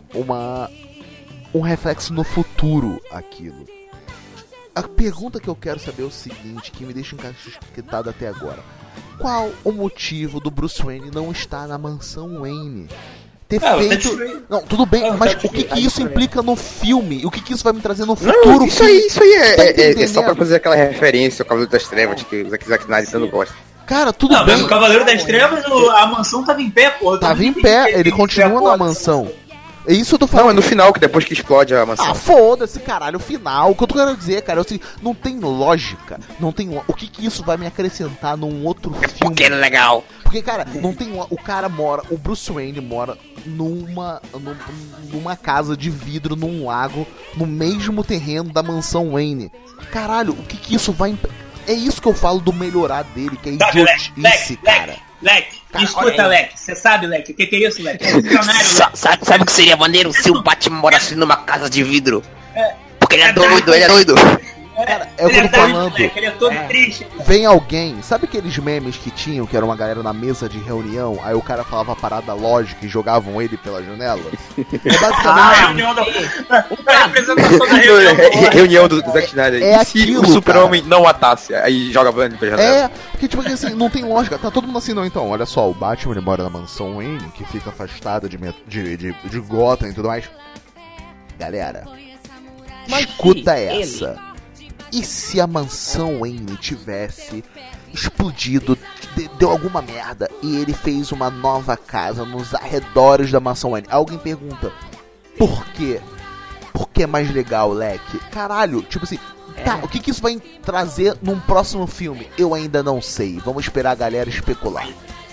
um reflexo no futuro aquilo. A pergunta que eu quero saber é o seguinte, que me deixa encasquetado até agora. Qual o motivo do Bruce Wayne não estar na mansão Wayne? Não, tudo bem, mas o que isso implica no filme? O que isso vai me trazer no futuro? Não, isso aí é só pra fazer aquela referência ao Cavaleiro das Trevas, que o Zack Snyder tanto gosta. Cara, tudo bem. Mas o Cavaleiro das Trevas, a mansão tava em pé, porra. Tava em pé, ele continua na mansão. É isso eu tô falando. Não, é no final, que depois que explode a mansão. Ah, foda-se, caralho, o final. O que eu tô querendo dizer, cara, assim, não tem lógica. Não tem. O que isso vai me acrescentar num outro filme? Porque é legal. Porque, cara, não tem. O Bruce Wayne mora numa casa de vidro, num lago, no mesmo terreno da mansão Wayne. Caralho, o que isso vai. É isso que eu falo do melhorar dele, que é idiotice, cara. Leque, escuta, Leque, você sabe, Leque, o que é isso, Leque? É visionário, sabe o que seria maneiro se o Batman morasse numa casa de vidro? Porque ele é doido, Cara, é o que eu tô falando. Leque, ele é todo triste. Vem alguém, sabe aqueles memes que tinham, que era uma galera na mesa de reunião, aí o cara falava a parada lógica e jogavam ele pela janela? É basicamente a representação da reunião. Reunião do Zack Snyder. É aquilo, o Super-Homem não matasse, aí joga ele pela janela. É, porque tipo assim, não tem lógica. Tá todo mundo assim, não, então, olha só, o Batman ele mora na mansão Wayne, que fica afastada de Gotham e tudo mais. Galera, escuta essa. E se a mansão Wayne tivesse explodido, deu alguma merda, e ele fez uma nova casa nos arredores da mansão Wayne? Alguém pergunta, por quê? Por que é mais legal, Leque? Caralho, tipo assim, tá, o que isso vai trazer num próximo filme? Eu ainda não sei, vamos esperar a galera especular.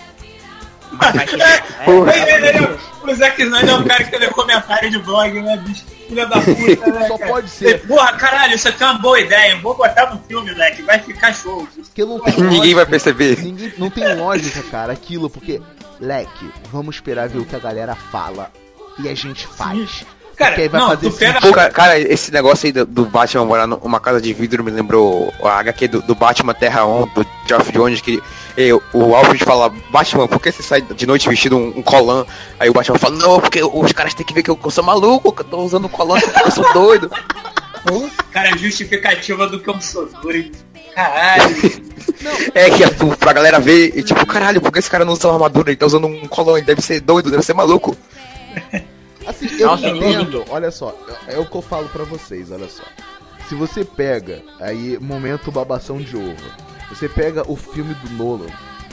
O Zack Snyder é um cara que lê comentário de blog, né, bicho? Filha da puta, né? Só pode ser. Porra, caralho, isso aqui é uma boa ideia. Vou botar no filme, Leque, vai ficar show. Porque não tem ninguém vai perceber. Não tem lógica, cara, aquilo, porque, Leque, vamos esperar ver o que a galera fala e a gente faz. Cara, aí vai fazer cara, esse negócio aí do Batman morar numa casa de vidro me lembrou a HQ do Batman Terra 1, do Geoff Jones, que o Alfred fala, Batman, por que você sai de noite vestido um colã? Aí o Batman fala, não, porque os caras têm que ver que eu sou maluco, que eu tô usando colã porque eu sou doido. Cara, justificativa do que eu sou doido. Caralho. Que pra galera ver, e tipo, caralho, por que esse cara não usa uma armadura? Ele tá usando um colã, ele deve ser doido, deve ser maluco. Assim, eu entendo, olha só, é o que eu falo pra vocês, olha só. Se você pega, aí, momento babação de ovo, você pega o filme do Nolan,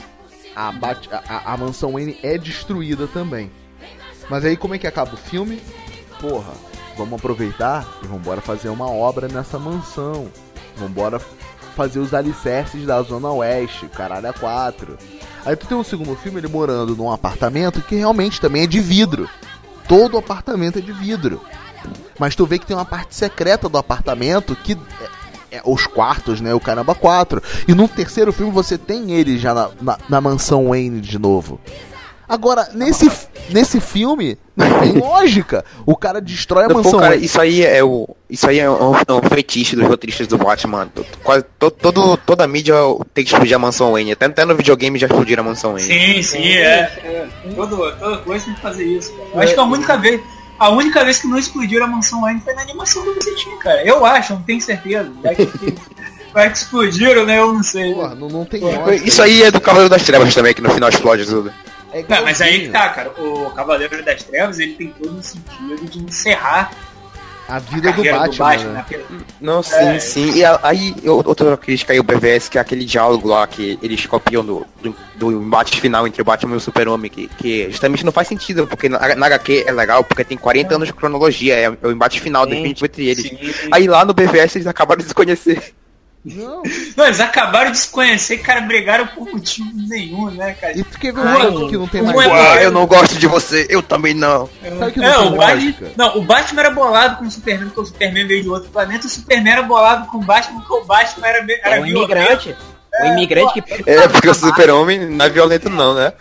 a mansão Wayne é destruída também. Mas aí como é que acaba o filme? Porra, vamos aproveitar e vambora fazer uma obra nessa mansão. Vambora fazer os alicerces da Zona Oeste, caralho, a 4. Aí tu tem um segundo filme, ele morando num apartamento que realmente também é de vidro. Todo o apartamento é de vidro. Mas tu vê que tem uma parte secreta do apartamento que os quartos, né? O Caramba 4. E no terceiro filme você tem ele já na mansão Wayne de novo. Agora, nesse filme, não tem lógica. O cara destrói a mansão cara, Wayne. Isso aí é um fetiche dos roteiristas do Batman. Toda a mídia tem que explodir a mansão Wayne. Até no videogame já explodiram a mansão Wayne. Sim, Toda coisa tem que fazer isso. Eu acho que a única vez que não explodiram a mansão Wayne foi na animação do Vicentinho, cara. Eu acho, não tenho certeza. Vai que explodiram, né? Eu não sei. Porra, não tem lógica. Isso aí é do Cavaleiro das Trevas também, que no final explode tudo. Não, mas aí que tá, cara. O Cavaleiro das Trevas, ele tem todo um sentido de encerrar a vida do Batman, né? Não, sim. E aí, outra crítica aí, o BVS, que é aquele diálogo lá que eles copiam do embate final entre o Batman e o Super-Homem, que justamente não faz sentido, porque na HQ é legal, porque tem 40 anos de cronologia, é o embate final definitivo entre eles. Sim. Aí lá no BVS eles acabaram de se conhecer. Não, eles acabaram de se conhecer, cara, brigaram por motivo nenhum, né, cara? E tu quer ver que não tem mais. Eu não gosto de você, eu também não. O Batman era bolado com o Superman, porque o Superman veio de outro planeta, o Superman era bolado com o Batman, porque o Batman era um imigrante. O imigrante que... porque o Super-Homem não é violento não, né?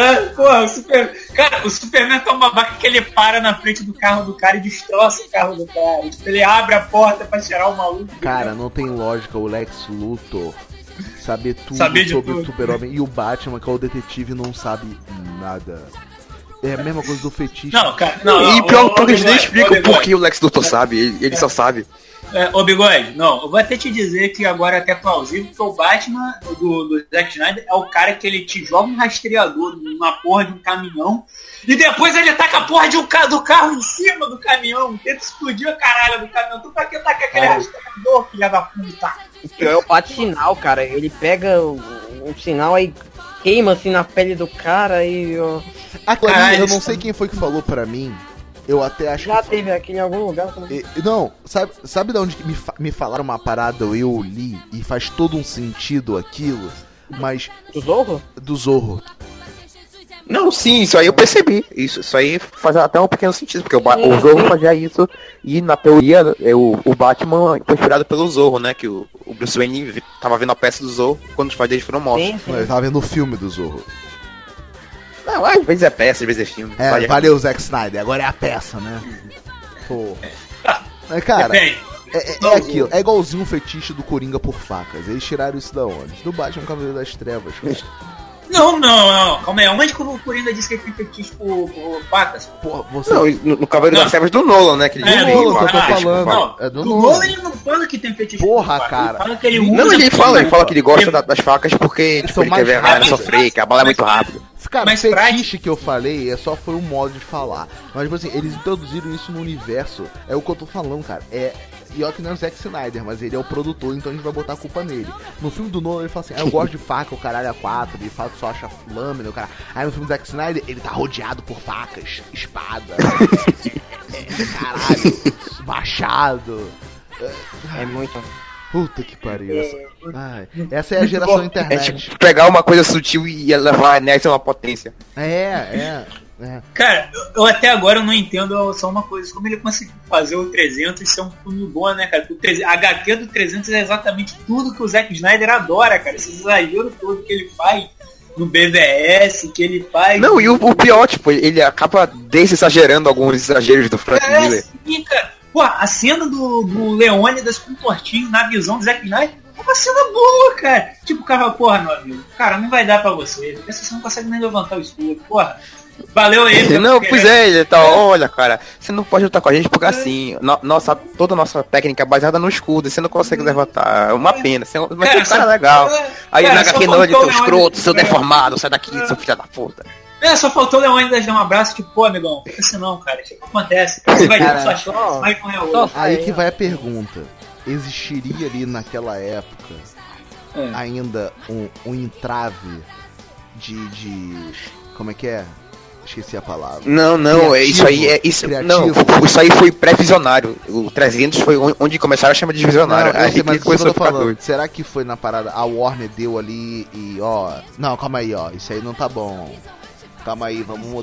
Cara, o Superman é tão babaca que ele para na frente do carro do cara e destroça o carro do cara. Ele abre a porta pra tirar o maluco. Cara, não tem lógica o Lex Luthor saber tudo sobre o Super-Homem e o Batman, que é o detetive, não sabe nada. É a mesma coisa do fetiche. Não, cara, e pior que eles nem explicam por que o Lex Luthor sabe, ele só sabe. Ô Bigode, eu vou até te dizer que agora é até plausível, porque o Batman do Zack Snyder é o cara que ele te joga um rastreador numa porra de um caminhão e depois ele taca a porra do carro em cima do caminhão, tenta explodir a caralho do caminhão. Tu pra que taca aquele rastreador, filha da puta? É o bate-sinal, cara. Ele pega o sinal aí queima assim na pele do cara e... eu não sei quem foi que falou pra mim. Eu até acho já teve aqui em algum lugar. Não, sabe de onde me falaram uma parada, eu li, e faz todo um sentido aquilo, mas... Do Zorro? Do Zorro. Não, sim, isso aí eu percebi. Isso aí faz até um pequeno sentido, porque o Zorro fazia isso, e na teoria o Batman foi inspirado pelo Zorro, né? Que o Bruce Wayne tava vendo a peça do Zorro quando os pais dele foram mortos. Sim. Ele tava vendo o filme do Zorro. Não, às vezes é peça, às vezes é filme. Valeu, Zack Snyder, agora é a peça, né? Pô. Mas, cara, é aquilo, é igualzinho o fetiche do Coringa por facas. Eles tiraram isso da onde? Do Batman Cavaleiro das Trevas. Não, calma aí, onde que o Coringa disse que ele tem fetiche por facas? Porra, você... Não, no Cavaleiro das Trevas do Nolan, né? Do Nolan que eu tô falando. Do Nolan ele não fala que tem fetiche por facas. Cara. Ele fala que ele gosta das facas porque tipo, ele quer ver a galera sofrer, que a bala é muito rápido. Cara, mas fetiche que eu falei foi um modo de falar. Mas, tipo assim, eles introduziram isso no universo. É o que eu tô falando, cara. Pior que não é o Zack Snyder, mas ele é o produtor, então a gente vai botar a culpa nele. No filme do Nolan ele fala assim, eu gosto de faca, o caralho a 4, ele fala que só acha lâmina, o cara. Aí no filme do Zack Snyder, ele tá rodeado por facas, espada, caralho, machado. É muito... Puta que pariu. Essa é a geração internet. É tipo pegar uma coisa sutil e levar a net a uma potência. Cara, eu até agora não entendo só uma coisa. Como ele conseguiu fazer o 300 ser um filme bom, né, cara? A HQ do 300 é exatamente tudo que o Zack Snyder adora, cara. Esse exagero todo que ele faz no BVS, que ele faz... Não, e o pior, tipo, ele acaba desexagerando alguns exageros do Frank Miller. Sim, cara. Pô, a cena do Leônidas com o tortinho na visão do Zack Snyder é uma cena boa, cara. Tipo, o cara fala, porra, meu amigo, cara, não vai dar pra você. Porque você não consegue nem levantar o escudo, porra. Valeu aí. Não, pois ele tá, olha, cara, você não pode lutar com a gente porque assim, toda a nossa técnica é baseada no escudo, e você não consegue levantar. É uma pena, mas tem um cara legal. Aí na HQ não, ele tem um escroto, seu deformado, sai daqui, seu filho da puta. Só faltou o Leônidas dar um abraço, tipo, pô, amigão, fica assim não, cara, tipo, acontece. Você vai ter sua chance, vai com ela. Aí que vai a pergunta. Existiria ali naquela época ainda um entrave de... Como é que é? Esqueci a palavra. Não, isso aí foi pré-visionário. O 300 foi onde começaram a chamar de visionário. Aí mas começou a ficar doido. Será que foi na parada, a Warner deu ali e não, calma aí, isso aí não tá bom. Calma aí, vamos mudar.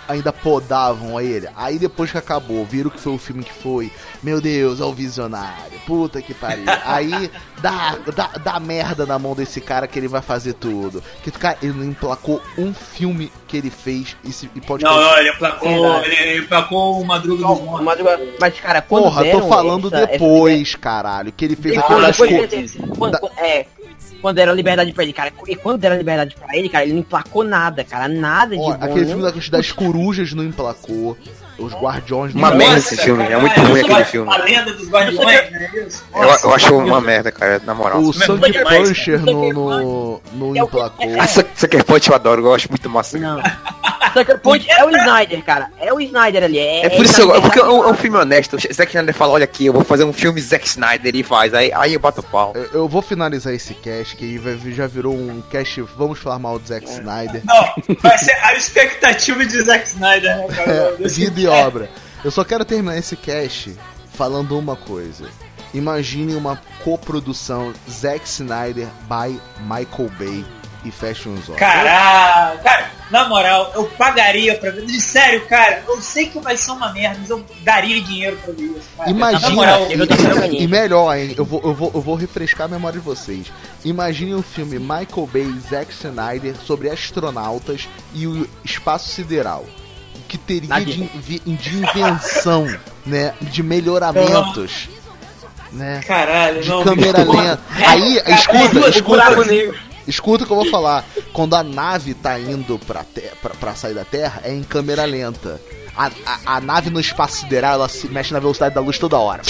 ainda podavam a ele. Aí depois que acabou, viram que foi o filme que foi. Meu Deus, é o visionário. Puta que pariu. Aí dá merda na mão desse cara que ele vai fazer tudo. Que cara, ele não emplacou um filme que ele fez e pode... Não, ele emplacou o Madruga dos Mortos. Mas, cara, quando porra, tô falando depois, caralho. Que ele fez aquelas coisas. Quando deram liberdade pra ele, cara. E quando deram liberdade pra ele, cara, ele não emplacou nada, cara. Nada de bom. Aquele filme das corujas não emplacou. Os Guardiões não Uma merda esse filme, é muito ruim aquele filme. A lenda dos Guardiões, né? Eu acho uma merda, cara, na moral. O Sangue Puncher não emplacou. Sucker Punch eu adoro, eu acho muito massa. Não. Sucker Punch é o Snyder, cara. É o Snyder ali. É por isso, porque é um filme honesto. Zack Snyder fala, olha aqui, eu vou fazer um filme Zack Snyder e faz. Aí eu bato o pau. Eu vou finalizar esse cast, que já virou um cast, vamos falar mal do Zack Snyder. Não, vai ser a expectativa de Zack Snyder, né, cara? Vida e obra. Eu só quero terminar esse cast falando uma coisa. Imagine uma coprodução Zack Snyder by Michael Bay e fecha uns olhos. Caraca, cara, na moral, eu pagaria pra ver. Sério, cara, eu sei que vai ser uma merda, mas eu daria dinheiro pra ver isso, cara. Imagina, moral, e melhor, hein, eu vou refrescar a memória de vocês. Imagine um filme Michael Bay e Zack Snyder sobre astronautas e o espaço sideral. Que teria de invenção, né, de melhoramentos, né, caralho, de câmera lenta. Aí, escuta o que eu vou falar. Quando a nave tá indo pra sair da Terra, é em câmera lenta. A nave no espaço sideral, ela se mexe na velocidade da luz toda hora.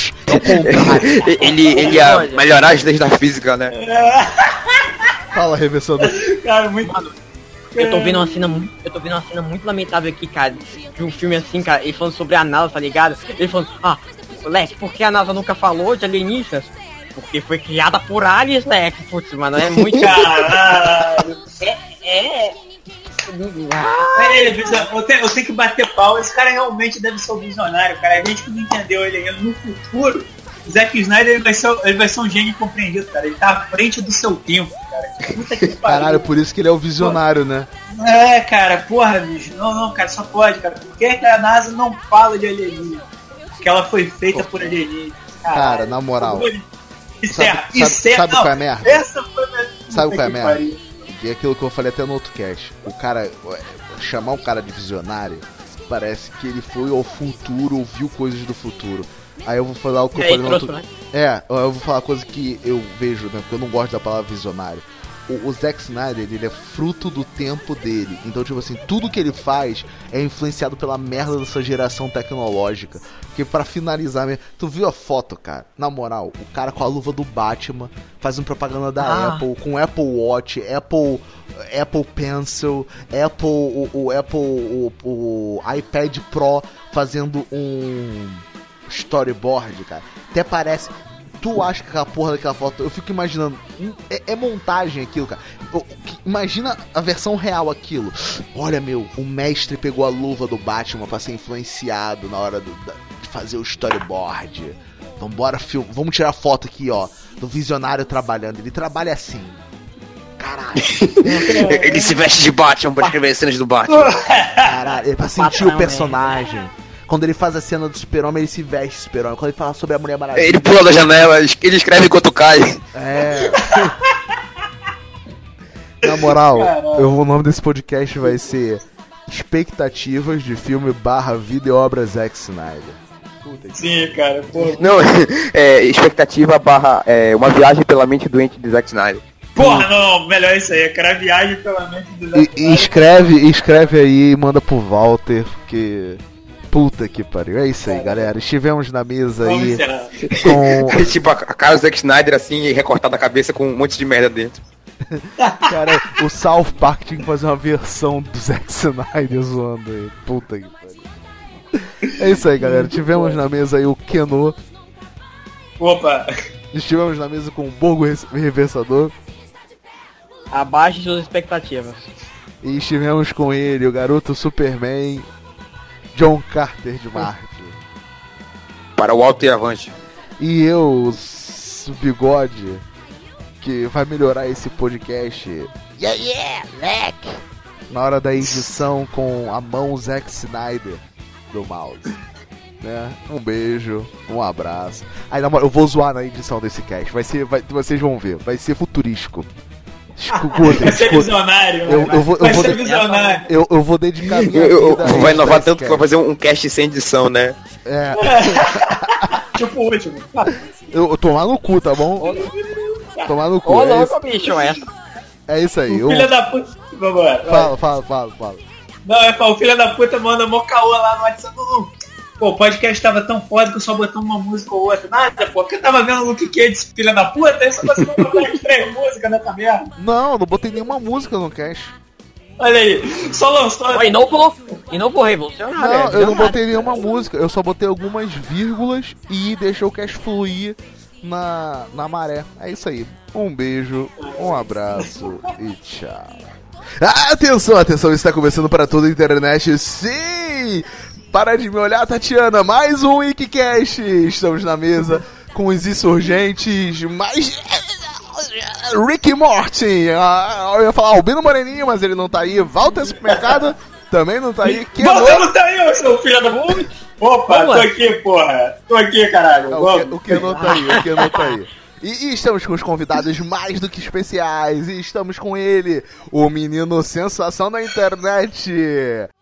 Ele ia melhorar as leis da física, né? Fala, reversador. Cara, muito... Eu tô vendo uma cena muito lamentável aqui, cara, de um filme assim, cara, ele falando sobre a NASA, tá ligado? Ele falando, Leque, por que a NASA nunca falou de alienígenas? Porque foi criada por aliens, Leque. Putz, mano, é muito... Caralho! Eu tenho que bater pau, esse cara realmente deve ser um visionário, cara, a gente que não entendeu ele ainda no futuro. O Zack Snyder ele vai ser um gênio compreendido, cara. Ele tá à frente do seu tempo, cara. Puta que pariu. Caralho, por isso que ele é o visionário, né? É, cara, porra, bicho. Não, cara, só pode, cara. Por que a NASA não fala de alienígena? Porque ela foi feita por alienígenas. Cara, na moral. Sabe qual é a merda? Essa foi a merda. Sabe qual é a merda? E aquilo que eu falei até no outro cast. O cara, chamar um cara de visionário, parece que ele foi ao futuro, ouviu coisas do futuro. Aí eu vou falar o que eu falei no outro... eu vou falar coisa que eu vejo, né? Porque eu não gosto da palavra visionário. O Zack Snyder, ele é fruto do tempo dele. Então, tipo assim, tudo que ele faz é influenciado pela merda dessa geração tecnológica. Porque pra finalizar mesmo... Tu viu a foto, cara? Na moral, o cara com a luva do Batman fazendo propaganda da Apple, com Apple Watch, Apple Pencil, o iPad Pro fazendo um storyboard, cara. Até parece... Tu acha que aquela porra daquela foto... Eu fico imaginando... É montagem aquilo, cara. Imagina a versão real aquilo. Olha, o mestre pegou a luva do Batman pra ser influenciado na hora de fazer o storyboard. Vambora, vamos tirar foto aqui, ó, do visionário trabalhando. Ele trabalha assim. Caralho. Ele se veste de Batman pra escrever as cenas do Batman. Caralho, pra sentir o personagem. Quando ele faz a cena do Super-Homem, ele se veste de Super-Homem. Quando ele fala sobre a Mulher Maravilha... Ele pula da janela, ele escreve enquanto cai. Na moral, o nome desse podcast vai ser Expectativas de Filme / Vida e Obra Zack Snyder. Sim, cara. Porra. Não, expectativa / uma viagem pela mente doente de Zack Snyder. Porra, não, melhor isso aí, cara. Viagem pela mente do Zack Snyder. Escreve aí e manda pro Walter, porque... Puta que pariu. É isso aí, galera. Estivemos na mesa aí com... tipo, a cara do Zack Snyder assim, recortada a cabeça com um monte de merda dentro. Cara, o South Park tinha que fazer uma versão do Zack Snyder zoando aí. Puta que pariu. É isso aí, galera. Tivemos na mesa aí o Keno. Opa! Estivemos na mesa com o Borgo Reversador. Abaixo de suas expectativas. E estivemos com ele, o garoto Superman, John Carter de Marte. Para o alto e avante. E eu, o Bigode, que vai melhorar esse podcast. Yeah, leque! na hora da edição com a mão Zack Snyder do mouse. Né? Um beijo, um abraço. Aí, na moral, eu vou zoar na edição desse cast. Vocês vão ver, vai ser futurístico. Vai ser visionário. Vai ser visionário. Eu vou dedicar minha vida. Vai inovar tanto que vai fazer um cast sem edição, né? É. Tipo o último. Eu tomar no cu, tá bom? Tomar no cu. Ô, louco, bicho, essa. É isso aí. Filho da puta. Vambora. Fala. Não, o filho da puta manda mó caô lá no WhatsApp. Pô, o podcast tava tão foda que eu só botei uma música ou outra. Nada, pô, porque eu tava vendo o Luke Cage, filha da puta, aí só você botar 3 músicas nessa merda. Não botei nenhuma música no cast. Olha aí, só lançou. E não por revolucionário. Não, eu não botei nenhuma música, eu só botei algumas vírgulas e deixei o cast fluir na maré. É isso aí. Um beijo, um abraço e tchau. Atenção, está começando para toda a internet. Sim! Para de me olhar, Tatiana, mais um Wikicast. Estamos na mesa com os insurgentes, mais Rick Morty. Eu ia falar Albino Moreninho, mas ele não tá aí. Walter Supermercado também não tá aí. Walter não tá aí, ô seu filho da puta. Opa, tô aqui, porra. Tô aqui, caralho. O que não tá aí. E estamos com os convidados mais do que especiais. E estamos com ele, o menino sensação da internet,